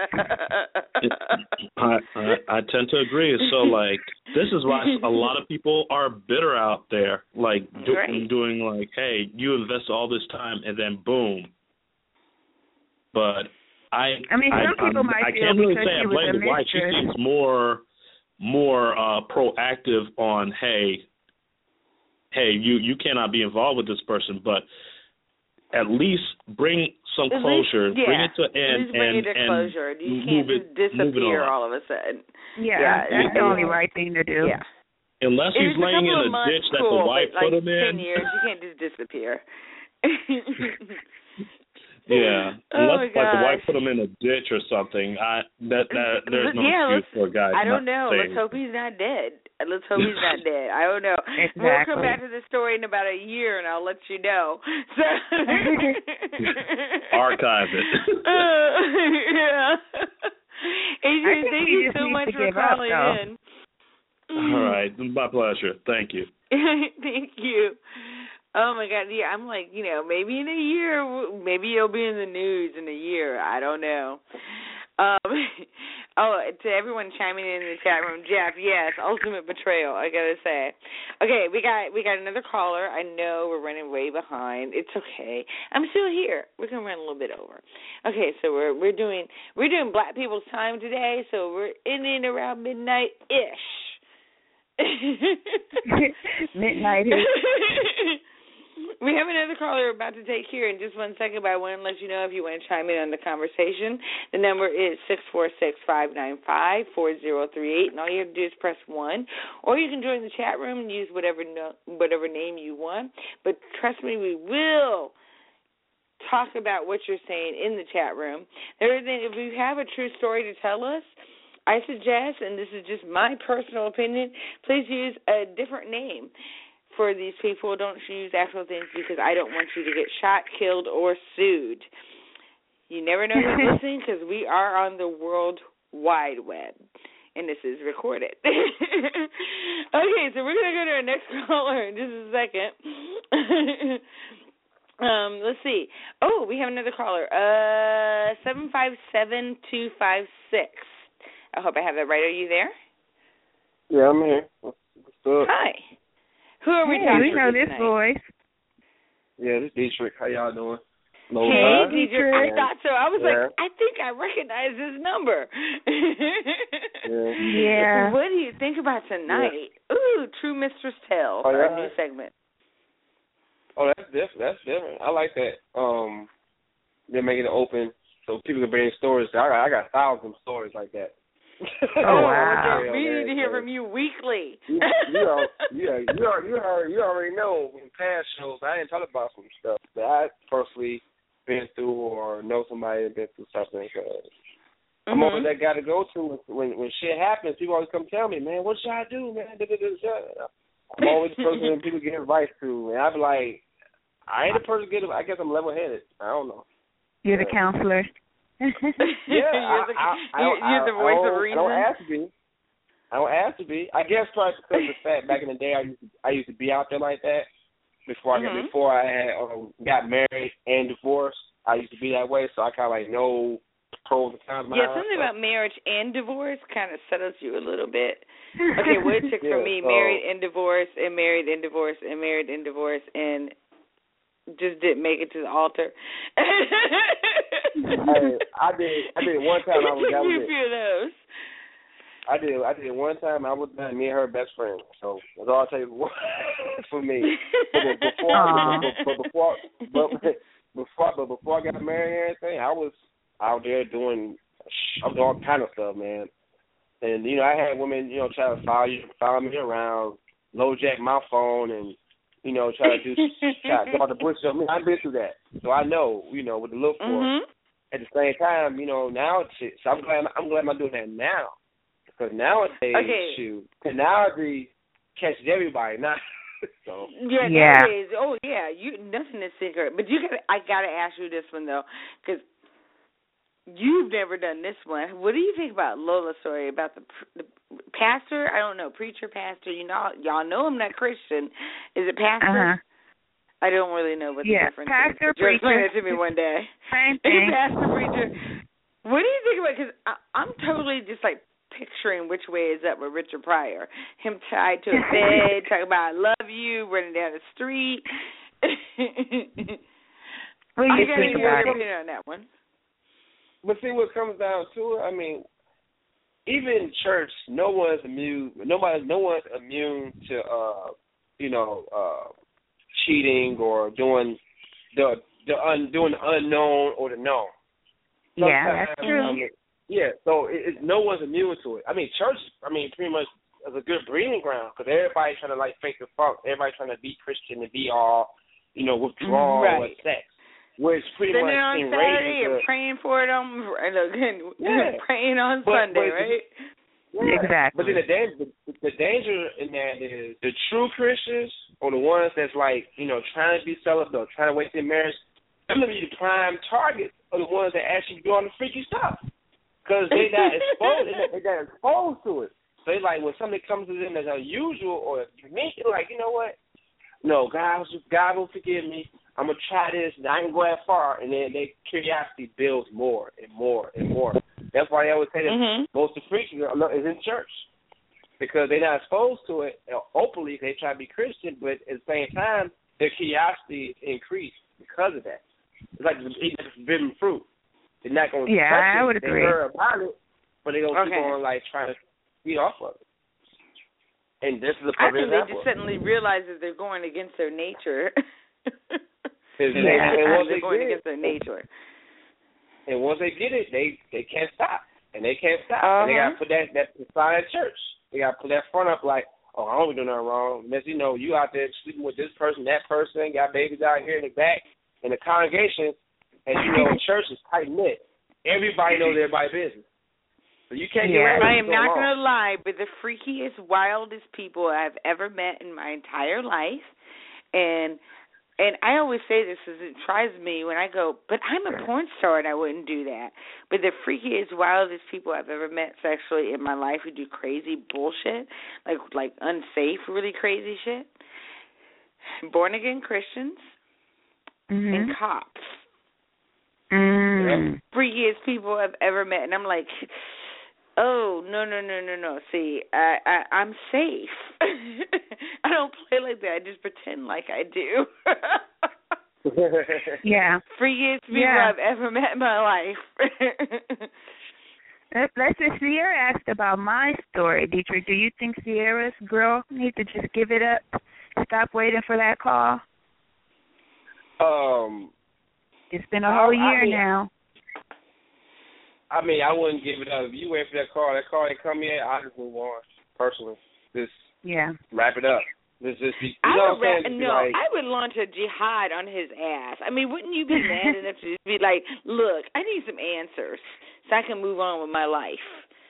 I tend to agree. So, like, this is why a lot of people are bitter out there, like doing like, hey, you invest all this time and then boom. But I can't really say I blame the wife. She seems more proactive on, hey, you cannot be involved with this person, but at least bring some closure. Bring it to an end.
Bring it to closure. You can't just disappear all of a sudden.
Yeah, that's the only right thing to do.
Yeah.
Unless he's laying in a ditch that the wife put him in.
10 years, you can't just disappear.
Yeah, unless like the wife put him in a ditch or something. There's no excuse for a guy.
I don't know. Let's hope he's not dead. I don't know.
Exactly.
We'll come back to this story in about a year, and I'll let you know. So
archive it.
Yeah. Adrian, thank you so much for calling in.
All right, my pleasure. Thank you.
Thank you. Oh, my God. Yeah, I'm like, maybe in a year, maybe it'll be in the news in a year. I don't know. To everyone chiming in the chat room, Jeff, yes, ultimate betrayal, I got to say. Okay, we got another caller. I know we're running way behind. It's okay. I'm still here. We're going to run a little bit over. Okay, so we're doing Black People's Time today, so we're ending around midnight-ish.
Midnight-ish.
We have another caller we're about to take here in just 1 second, but I want to let you know if you want to chime in on the conversation. The number is 646-595-4038, and all you have to do is press 1. Or you can join the chat room and use whatever name you want. But trust me, we will talk about what you're saying in the chat room. If you have a true story to tell us, I suggest, and this is just my personal opinion, please use a different name. for these people, don't use actual things because I don't want you to get shot, killed, or sued. You never know who's listening because we are on the World Wide Web, and this is recorded. Okay, so we're going to go to our next caller in just a second. Let's see. Oh, we have another caller. 757256. I hope I have that right. Are you there?
Yeah, I'm here. What's up?
Hi. Who are we talking to?
We know this voice.
Yeah, this is Dietrich. How y'all doing?
Hey, Dietrich. I thought so. I was
like,
I think I recognize this number.
Yeah.
What do you think about tonight? Yeah. Ooh, True Mistress Tales, our new segment.
Oh, that's different. I like that. They're making it open so people can bring stories. I got thousands of stories like that.
Oh, wow. We need to hear from you weekly.
You already know in past shows I didn't talk about some stuff that I personally been through or know somebody that been through something. I'm always that guy to go to when shit happens. People always come tell me, man, what should I do, man? I'm always the person that people get advice to, and I be like, I ain't the person to get advice. I guess I'm level-headed. I don't know.
You're the counselor.
You're the voice of reason.
I don't ask to be. I guess probably because of the fact back in the day I used to be out there like that before I got married and divorced. I used to be that way, so I kind of like know pros and cons.
Yeah, something about marriage and divorce kind of settles you a little bit. Okay, what it took for me, married and divorced and married and divorced and married and divorced and just didn't make it to the altar.
I did one time. I was
a few of those.
I did one time. I was me and her best friend. So that's all I'll tell you for me. But before I got married and everything, I was out there doing all kind of stuff, man. And I had women, try to follow me around, low jack my phone, and try to go out the bush. I mean, I've been through that, so I know, what to look for.
Mm-hmm.
At the same time, now it's so I'm glad I'm not doing that now, because nowadays, technology catches everybody. Not so.
Yeah. Nowadays, nothing is secret. But I gotta ask you this one though, because you've never done this one. What do you think about Lola's story about the pastor? I don't know, preacher, pastor. Y'all know I'm not Christian. Is it pastor?
Uh-huh.
I don't really know what the difference
pastor,
is. Just explain it to me one day.
Same thing.
Pastor, preacher. What do you think about? Because I'm totally just like picturing which way is up with Richard Pryor. Him tied to a bed, talking about I love you, running down the street.
What do you think about
it? On that one.
But see, what comes down to it, I mean, even in church, no one's immune to cheating or doing the unknown or the known.
Yeah, that's true.
So no one's immune to it. I mean, church, pretty much is a good breeding ground because everybody's trying to like fake the funk. Everybody's trying to be Christian and be all, withdrawn with sex. Which pretty much
on Saturday and praying for it praying on Sunday, right?
Yeah.
Exactly.
But then the danger in that is the true Christians or the ones that's like, trying to be celibate or trying to wait their marriage, they're going to be the prime targets of the ones that actually do all the freaky stuff. Because they got exposed to it. So they like when something comes to them that's unusual or unique, they're like, you know what? No, God will forgive me. I'm going to try this, and I can go that far, and then their curiosity builds more and more and more. That's why they always say that most of the preaching is in church, because they're not exposed to it openly. They try to be Christian, but at the same time, their curiosity increased because of that. It's like eating forbidden fruit. They're not going to touch it.
I would agree.
They heard about it, but they don't keep on like trying to feed off of it. And this is a perfect example.
I think they just suddenly realize that they're going against their nature.
And
going against their nature.
And once they get it, they can't stop. And they can't stop. And they got to put that sign at church. They got to put that front up like, oh, I don't be doing nothing wrong. Unless, you out there sleeping with this person, that person, got babies out here in the back. In the congregation, as you know, church is tight-knit. Everybody knows everybody's business. So you can't get rid of
I
it
am
so
not
long.
going to lie, but the freakiest, wildest people I've ever met in my entire life, and I always say this because it tries me when I go, but I'm a porn star and I wouldn't do that. But the freakiest, wildest people I've ever met sexually in my life who do crazy bullshit, like unsafe, really crazy shit, born again Christians and cops. Freakiest people I've ever met, and I'm like, oh no. See, I'm safe. I don't play like that. I just pretend like I do.
Yeah.
Freakiest people I've ever met in my life.
Let's see. Sierra asked about my story, Dietrich. Do you think Sierra's girl needs to just give it up? Stop waiting for that call? It's been a whole year now.
I mean, I wouldn't give it up. If you wait for that call ain't come yet, I'll just move on, personally. Just wrap it up. I would launch a jihad on his ass. I mean, wouldn't you be mad enough to just be like, look, I need some answers so I can move on with my life?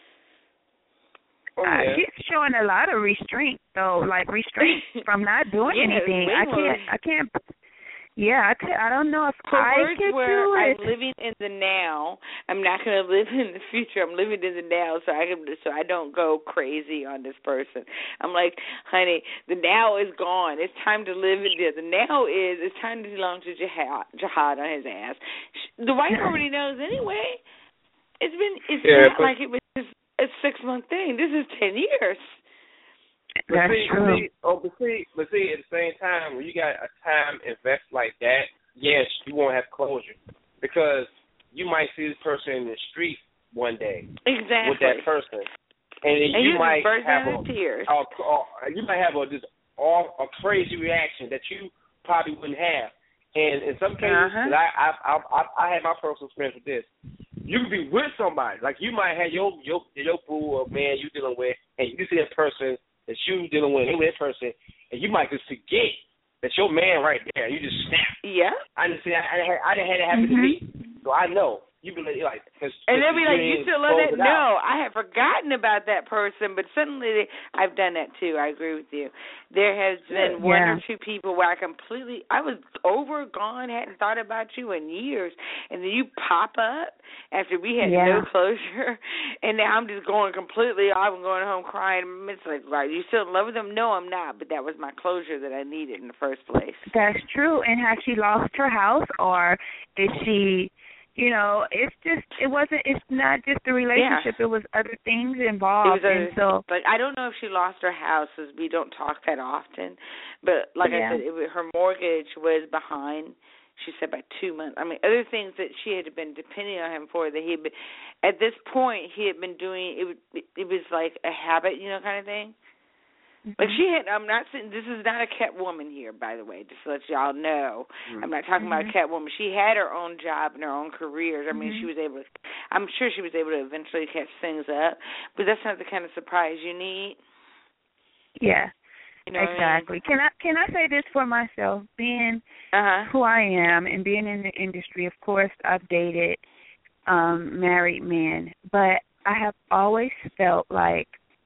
She's showing a lot of restraint, though, like restraint from not doing anything. I can't. Yeah, I don't know if I could do it.
I'm living in the now. I'm not going to live in the future. I'm living in the now, so I don't go crazy on this person. I'm like, honey, the now is gone. It's time to live in there. The now it's time to launch a jihad on his ass. The wife already knows anyway. It's not like it was just a 6-month thing. This is 10 years.
That's true.
But see, at the same time, when you got a time invest like that, yes, you won't have closure because you might see this person in the street one day with that person, and you might have a crazy reaction that you probably wouldn't have. And in some cases, I had my personal experience with this. You could be with somebody, like you might have your boo or man you dealing with, and you see that person that you dealing with that person, and you might just forget that your man right there. You just snap.
Yeah.
I didn't see. I didn't have it happen to me, so I know. You be like,
and they'll be like, you still love that? No, I had forgotten about that person, but suddenly I've done that too. I agree with you. There has been one or two people where I was gone, hadn't thought about you in years, and then you pop up after we had no closure, and now I'm just going completely off and going home crying. It's like, right, you still in love with them? No, I'm not, but that was my closure that I needed in the first place.
That's true. And has she lost her house, or is she... You know, it's not just the relationship. It was other things involved.
But I don't know if she lost her house, as we don't talk that often. But like I said, her mortgage was behind, she said, by 2 months. I mean, other things that she had been depending on him for that at this point, he had been doing, it was like a habit, kind of thing. Like I'm not saying, this is not a Catwoman here, by the way, just to let y'all know. I'm not talking about a Catwoman. She had her own job and her own careers. I mean, I'm sure she was able to eventually catch things up, but that's not the kind of surprise you need.
Yeah, exactly. I mean? Can I say this for myself? Being who I am and being in the industry, of course, I've dated married men, but I have always felt like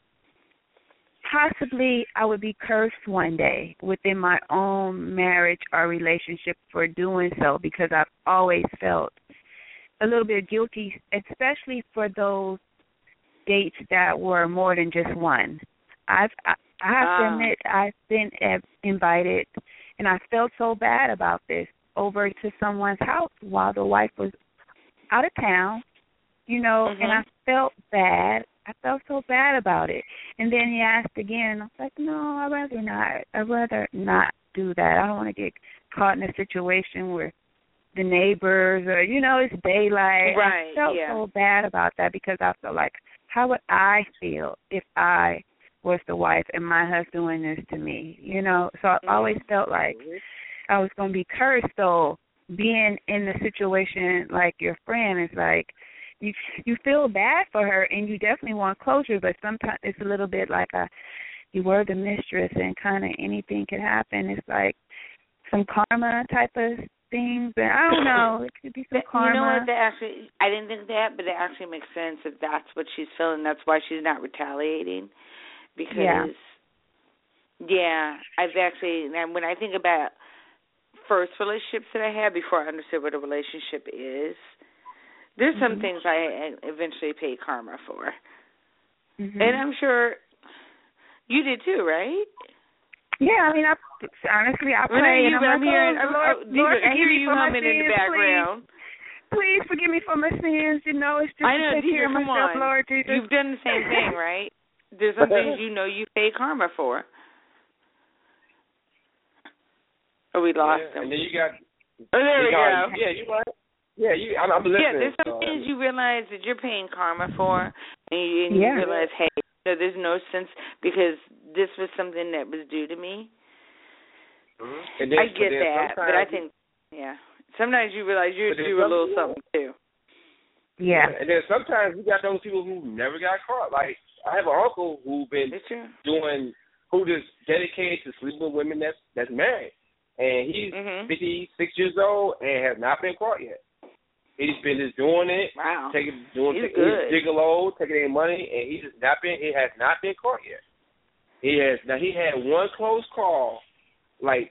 possibly I would be cursed one day within my own marriage or relationship for doing so, because I've always felt a little bit guilty, especially for those dates that were more than just one. I have to admit, I've been invited, and I felt so bad about this, over to someone's house while the wife was out of town, and I felt bad. I felt so bad about it. And then he asked again, and I was like, no, I'd rather not do that. I don't want to get caught in a situation where the neighbors or, it's daylight.
Right,
I felt so bad about that, because I felt like, how would I feel if I was the wife and my husband doing this to me, So I always felt like I was going to be cursed. So being in the situation like your friend is like, you feel bad for her, and you definitely want closure, but sometimes it's a little bit like you were the mistress and kind of anything could happen. It's like some karma type of things. And I don't know. It could be some karma.
You know what? I didn't think that, but it actually makes sense that that's what she's feeling. That's why she's not retaliating. Because, I've actually, when I think about first relationships that I had before I understood what a relationship is, there's some things I eventually paid karma for. And I'm sure you did too, right?
Yeah, I mean, honestly, I pray.
I'm hearing you humming in the background.
Please forgive me for my sins. You know, it's just
I know,
to take care of myself, Lord Jesus.
You've done the same thing, right? There's some things you know you pay karma for. Oh, we lost him.
And then you got.
Oh, there we go.
Yeah, you right. Yeah, I'm listening.
Yeah, there's some things you realize that you're paying karma for, and you realize, hey, there's no sense because this was something that was due to me. I get that, but I think, sometimes you realize you're due a little something too.
Yeah.
And then sometimes you got those people who never got caught. Like, I have an uncle who just dedicated to sleeping with women that's married. And he's 56 years old and has not been caught yet. He's been just doing it, taking gigolo, taking their money, and he has not been caught yet. He had one close call, this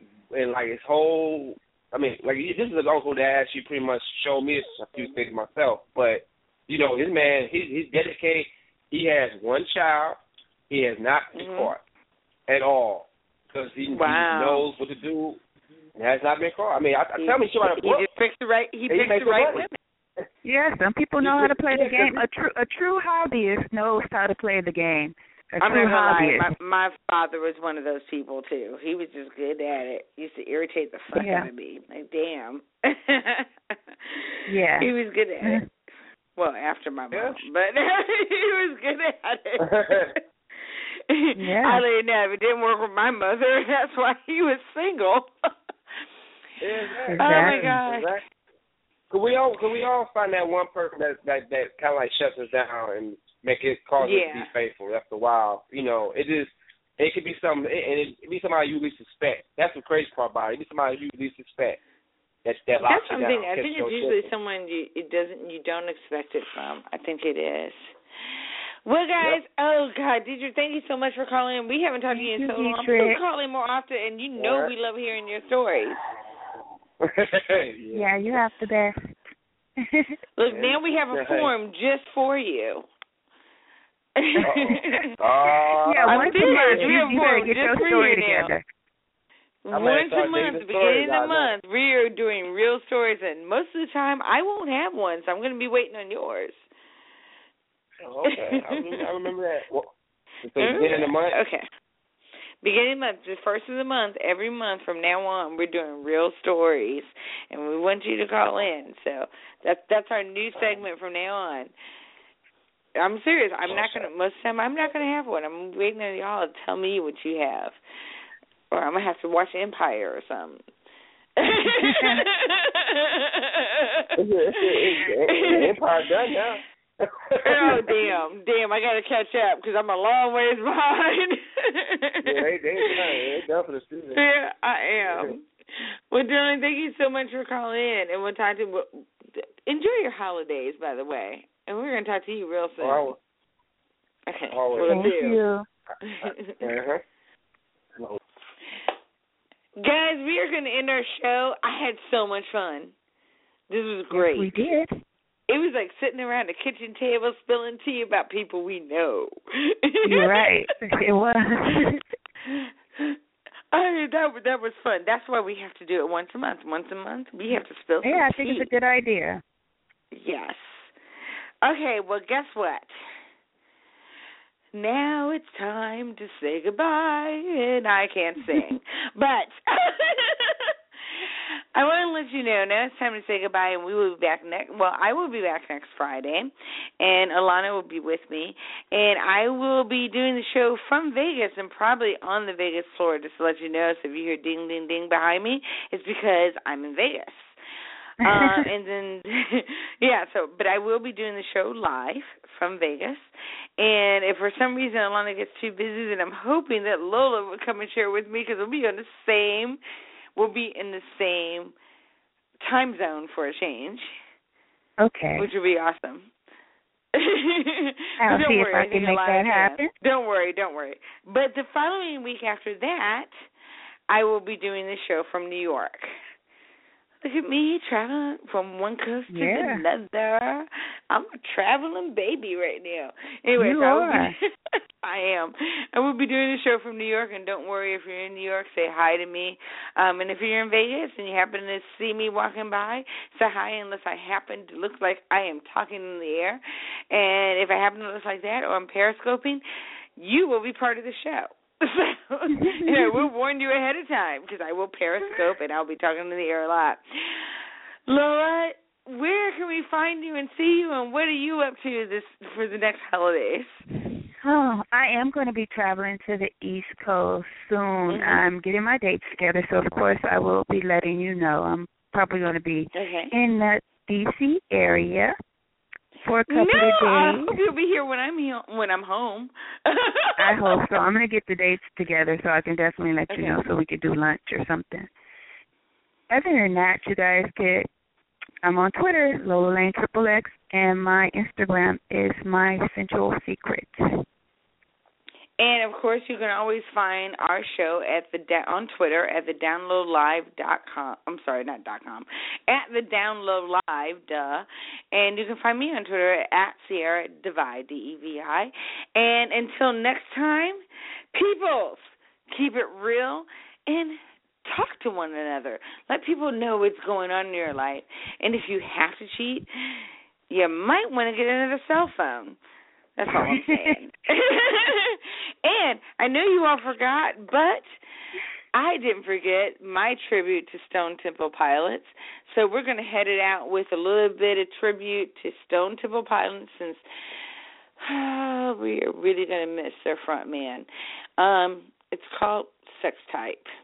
is an uncle that actually pretty much showed me a few things myself. But his man, he's dedicated. He has one child. He has not been caught at all because he knows what to do. It has not been caught. I mean, I tell me, he
just picks the right. He picks the right women.
Yeah, some people know how to play the game. A true hobbyist knows how to play the game.
I'm not gonna lie. My father was one of those people too. He was just good at it. Used to irritate the fuck out of me. Like, damn.
Yeah.
He was good at it. Well, after my mom, but he was good at it. I laid down. It didn't work with my mother. That's why he was single.
Exactly.
Oh my God.
Exactly. Could we all find that one person that kind of like shuts us down and make it cause us to be faithful after a while? You know, it could be something, and it be somebody you least suspect. That's the crazy part about it. It be somebody you least suspect. That locks you down.
I think it's usually someone you don't expect it from. I think it is. Well, guys, oh, God, Deidre, thank you so much for calling in. We haven't talked to you in so long. Please call in more often, and we love hearing your stories.
Yeah, you have the best.
Look, now we have a form just for you.
Once a month, you better get your story together.
Once a month, beginning of the month, we are doing real stories, and most of the time I won't have one, so I'm going to be waiting on yours.
Okay, I remember that. So beginning of the month?
Okay. Beginning of the month, the first of the month, every month from now on, we're doing real stories, and we want you to call in. So that's our new segment from now on. I'm serious. Most of the time, I'm not going to have one. I'm waiting on y'all to tell me what you have. Or I'm going to have to watch Empire or something.
Empire done now.
Oh, damn, I got to catch up because I'm a long ways behind.
They done for the season.
Yeah, I am. Well, Dylan, thank you so much for calling in, and we'll talk to you. Enjoy your holidays, by the way, and we're going to talk to you real soon. Okay.
Thank you.
Guys, we are going to end our show. I had so much fun. This was great.
Yes, we did.
It was like sitting around a kitchen table spilling tea about people we know.
You're right. It was.
That was fun. That's why we have to do it once a month. Once a month, we have to spill some tea.
Yeah, I think it's a good idea.
Yes. Okay, well, guess what? Now it's time to say goodbye, and I can't sing. But I want to let you know now it's time to say goodbye, and we will be back I will be back next Friday, and Alana will be with me, and I will be doing the show from Vegas and probably on the Vegas floor, just to let you know. So if you hear ding, ding, ding behind me, it's because I'm in Vegas. And then, but I will be doing the show live from Vegas. And if for some reason Alana gets too busy, then I'm hoping that Lola will come and share with me because we'll be in the same time zone for a change.
Okay.
Which would be awesome.
I'll see if I can make that happen.
Don't worry. But the following week after that, I will be doing the show from New York. Look at me traveling from one coast to another. I'm a traveling baby right now. Anyway,
you are.
I am. I will be doing the show from New York, and don't worry, if you're in New York, say hi to me. And if you're in Vegas and you happen to see me walking by, say hi unless I happen to look like I am talking in the air. And if I happen to look like that or I'm periscoping, you will be part of the show. So, we'll warn you ahead of time because I will periscope and I'll be talking in the air a lot. Lola, where can we find you and see you, and what are you up to for the next holidays?
Oh, I am going to be traveling to the East Coast soon. Mm-hmm. I'm getting my dates together, so of course I will be letting you know. I'm probably going to be in the D.C. area for a couple of days.
I hope you'll be here when I'm home.
I hope so. I'm going to get the dates together so I can definitely let you know so we could do lunch or something. Other than that, you guys I'm on Twitter, Lola Lane XXX, and my Instagram is My Sensual Secret.
And, of course, you can always find our show on Twitter at thedownloadlive.com. I'm sorry, not .com. At thedownloadlive, And you can find me on Twitter at Sierra Devi, D-E-V-I. And until next time, peoples, keep it real and talk to one another. Let people know what's going on in your life. And if you have to cheat, you might want to get another cell phone. That's all I'm saying. And I know you all forgot, but I didn't forget my tribute to Stone Temple Pilots. So we're going to head it out with a little bit of tribute to Stone Temple Pilots since we are really going to miss their front man. It's called Sex Type.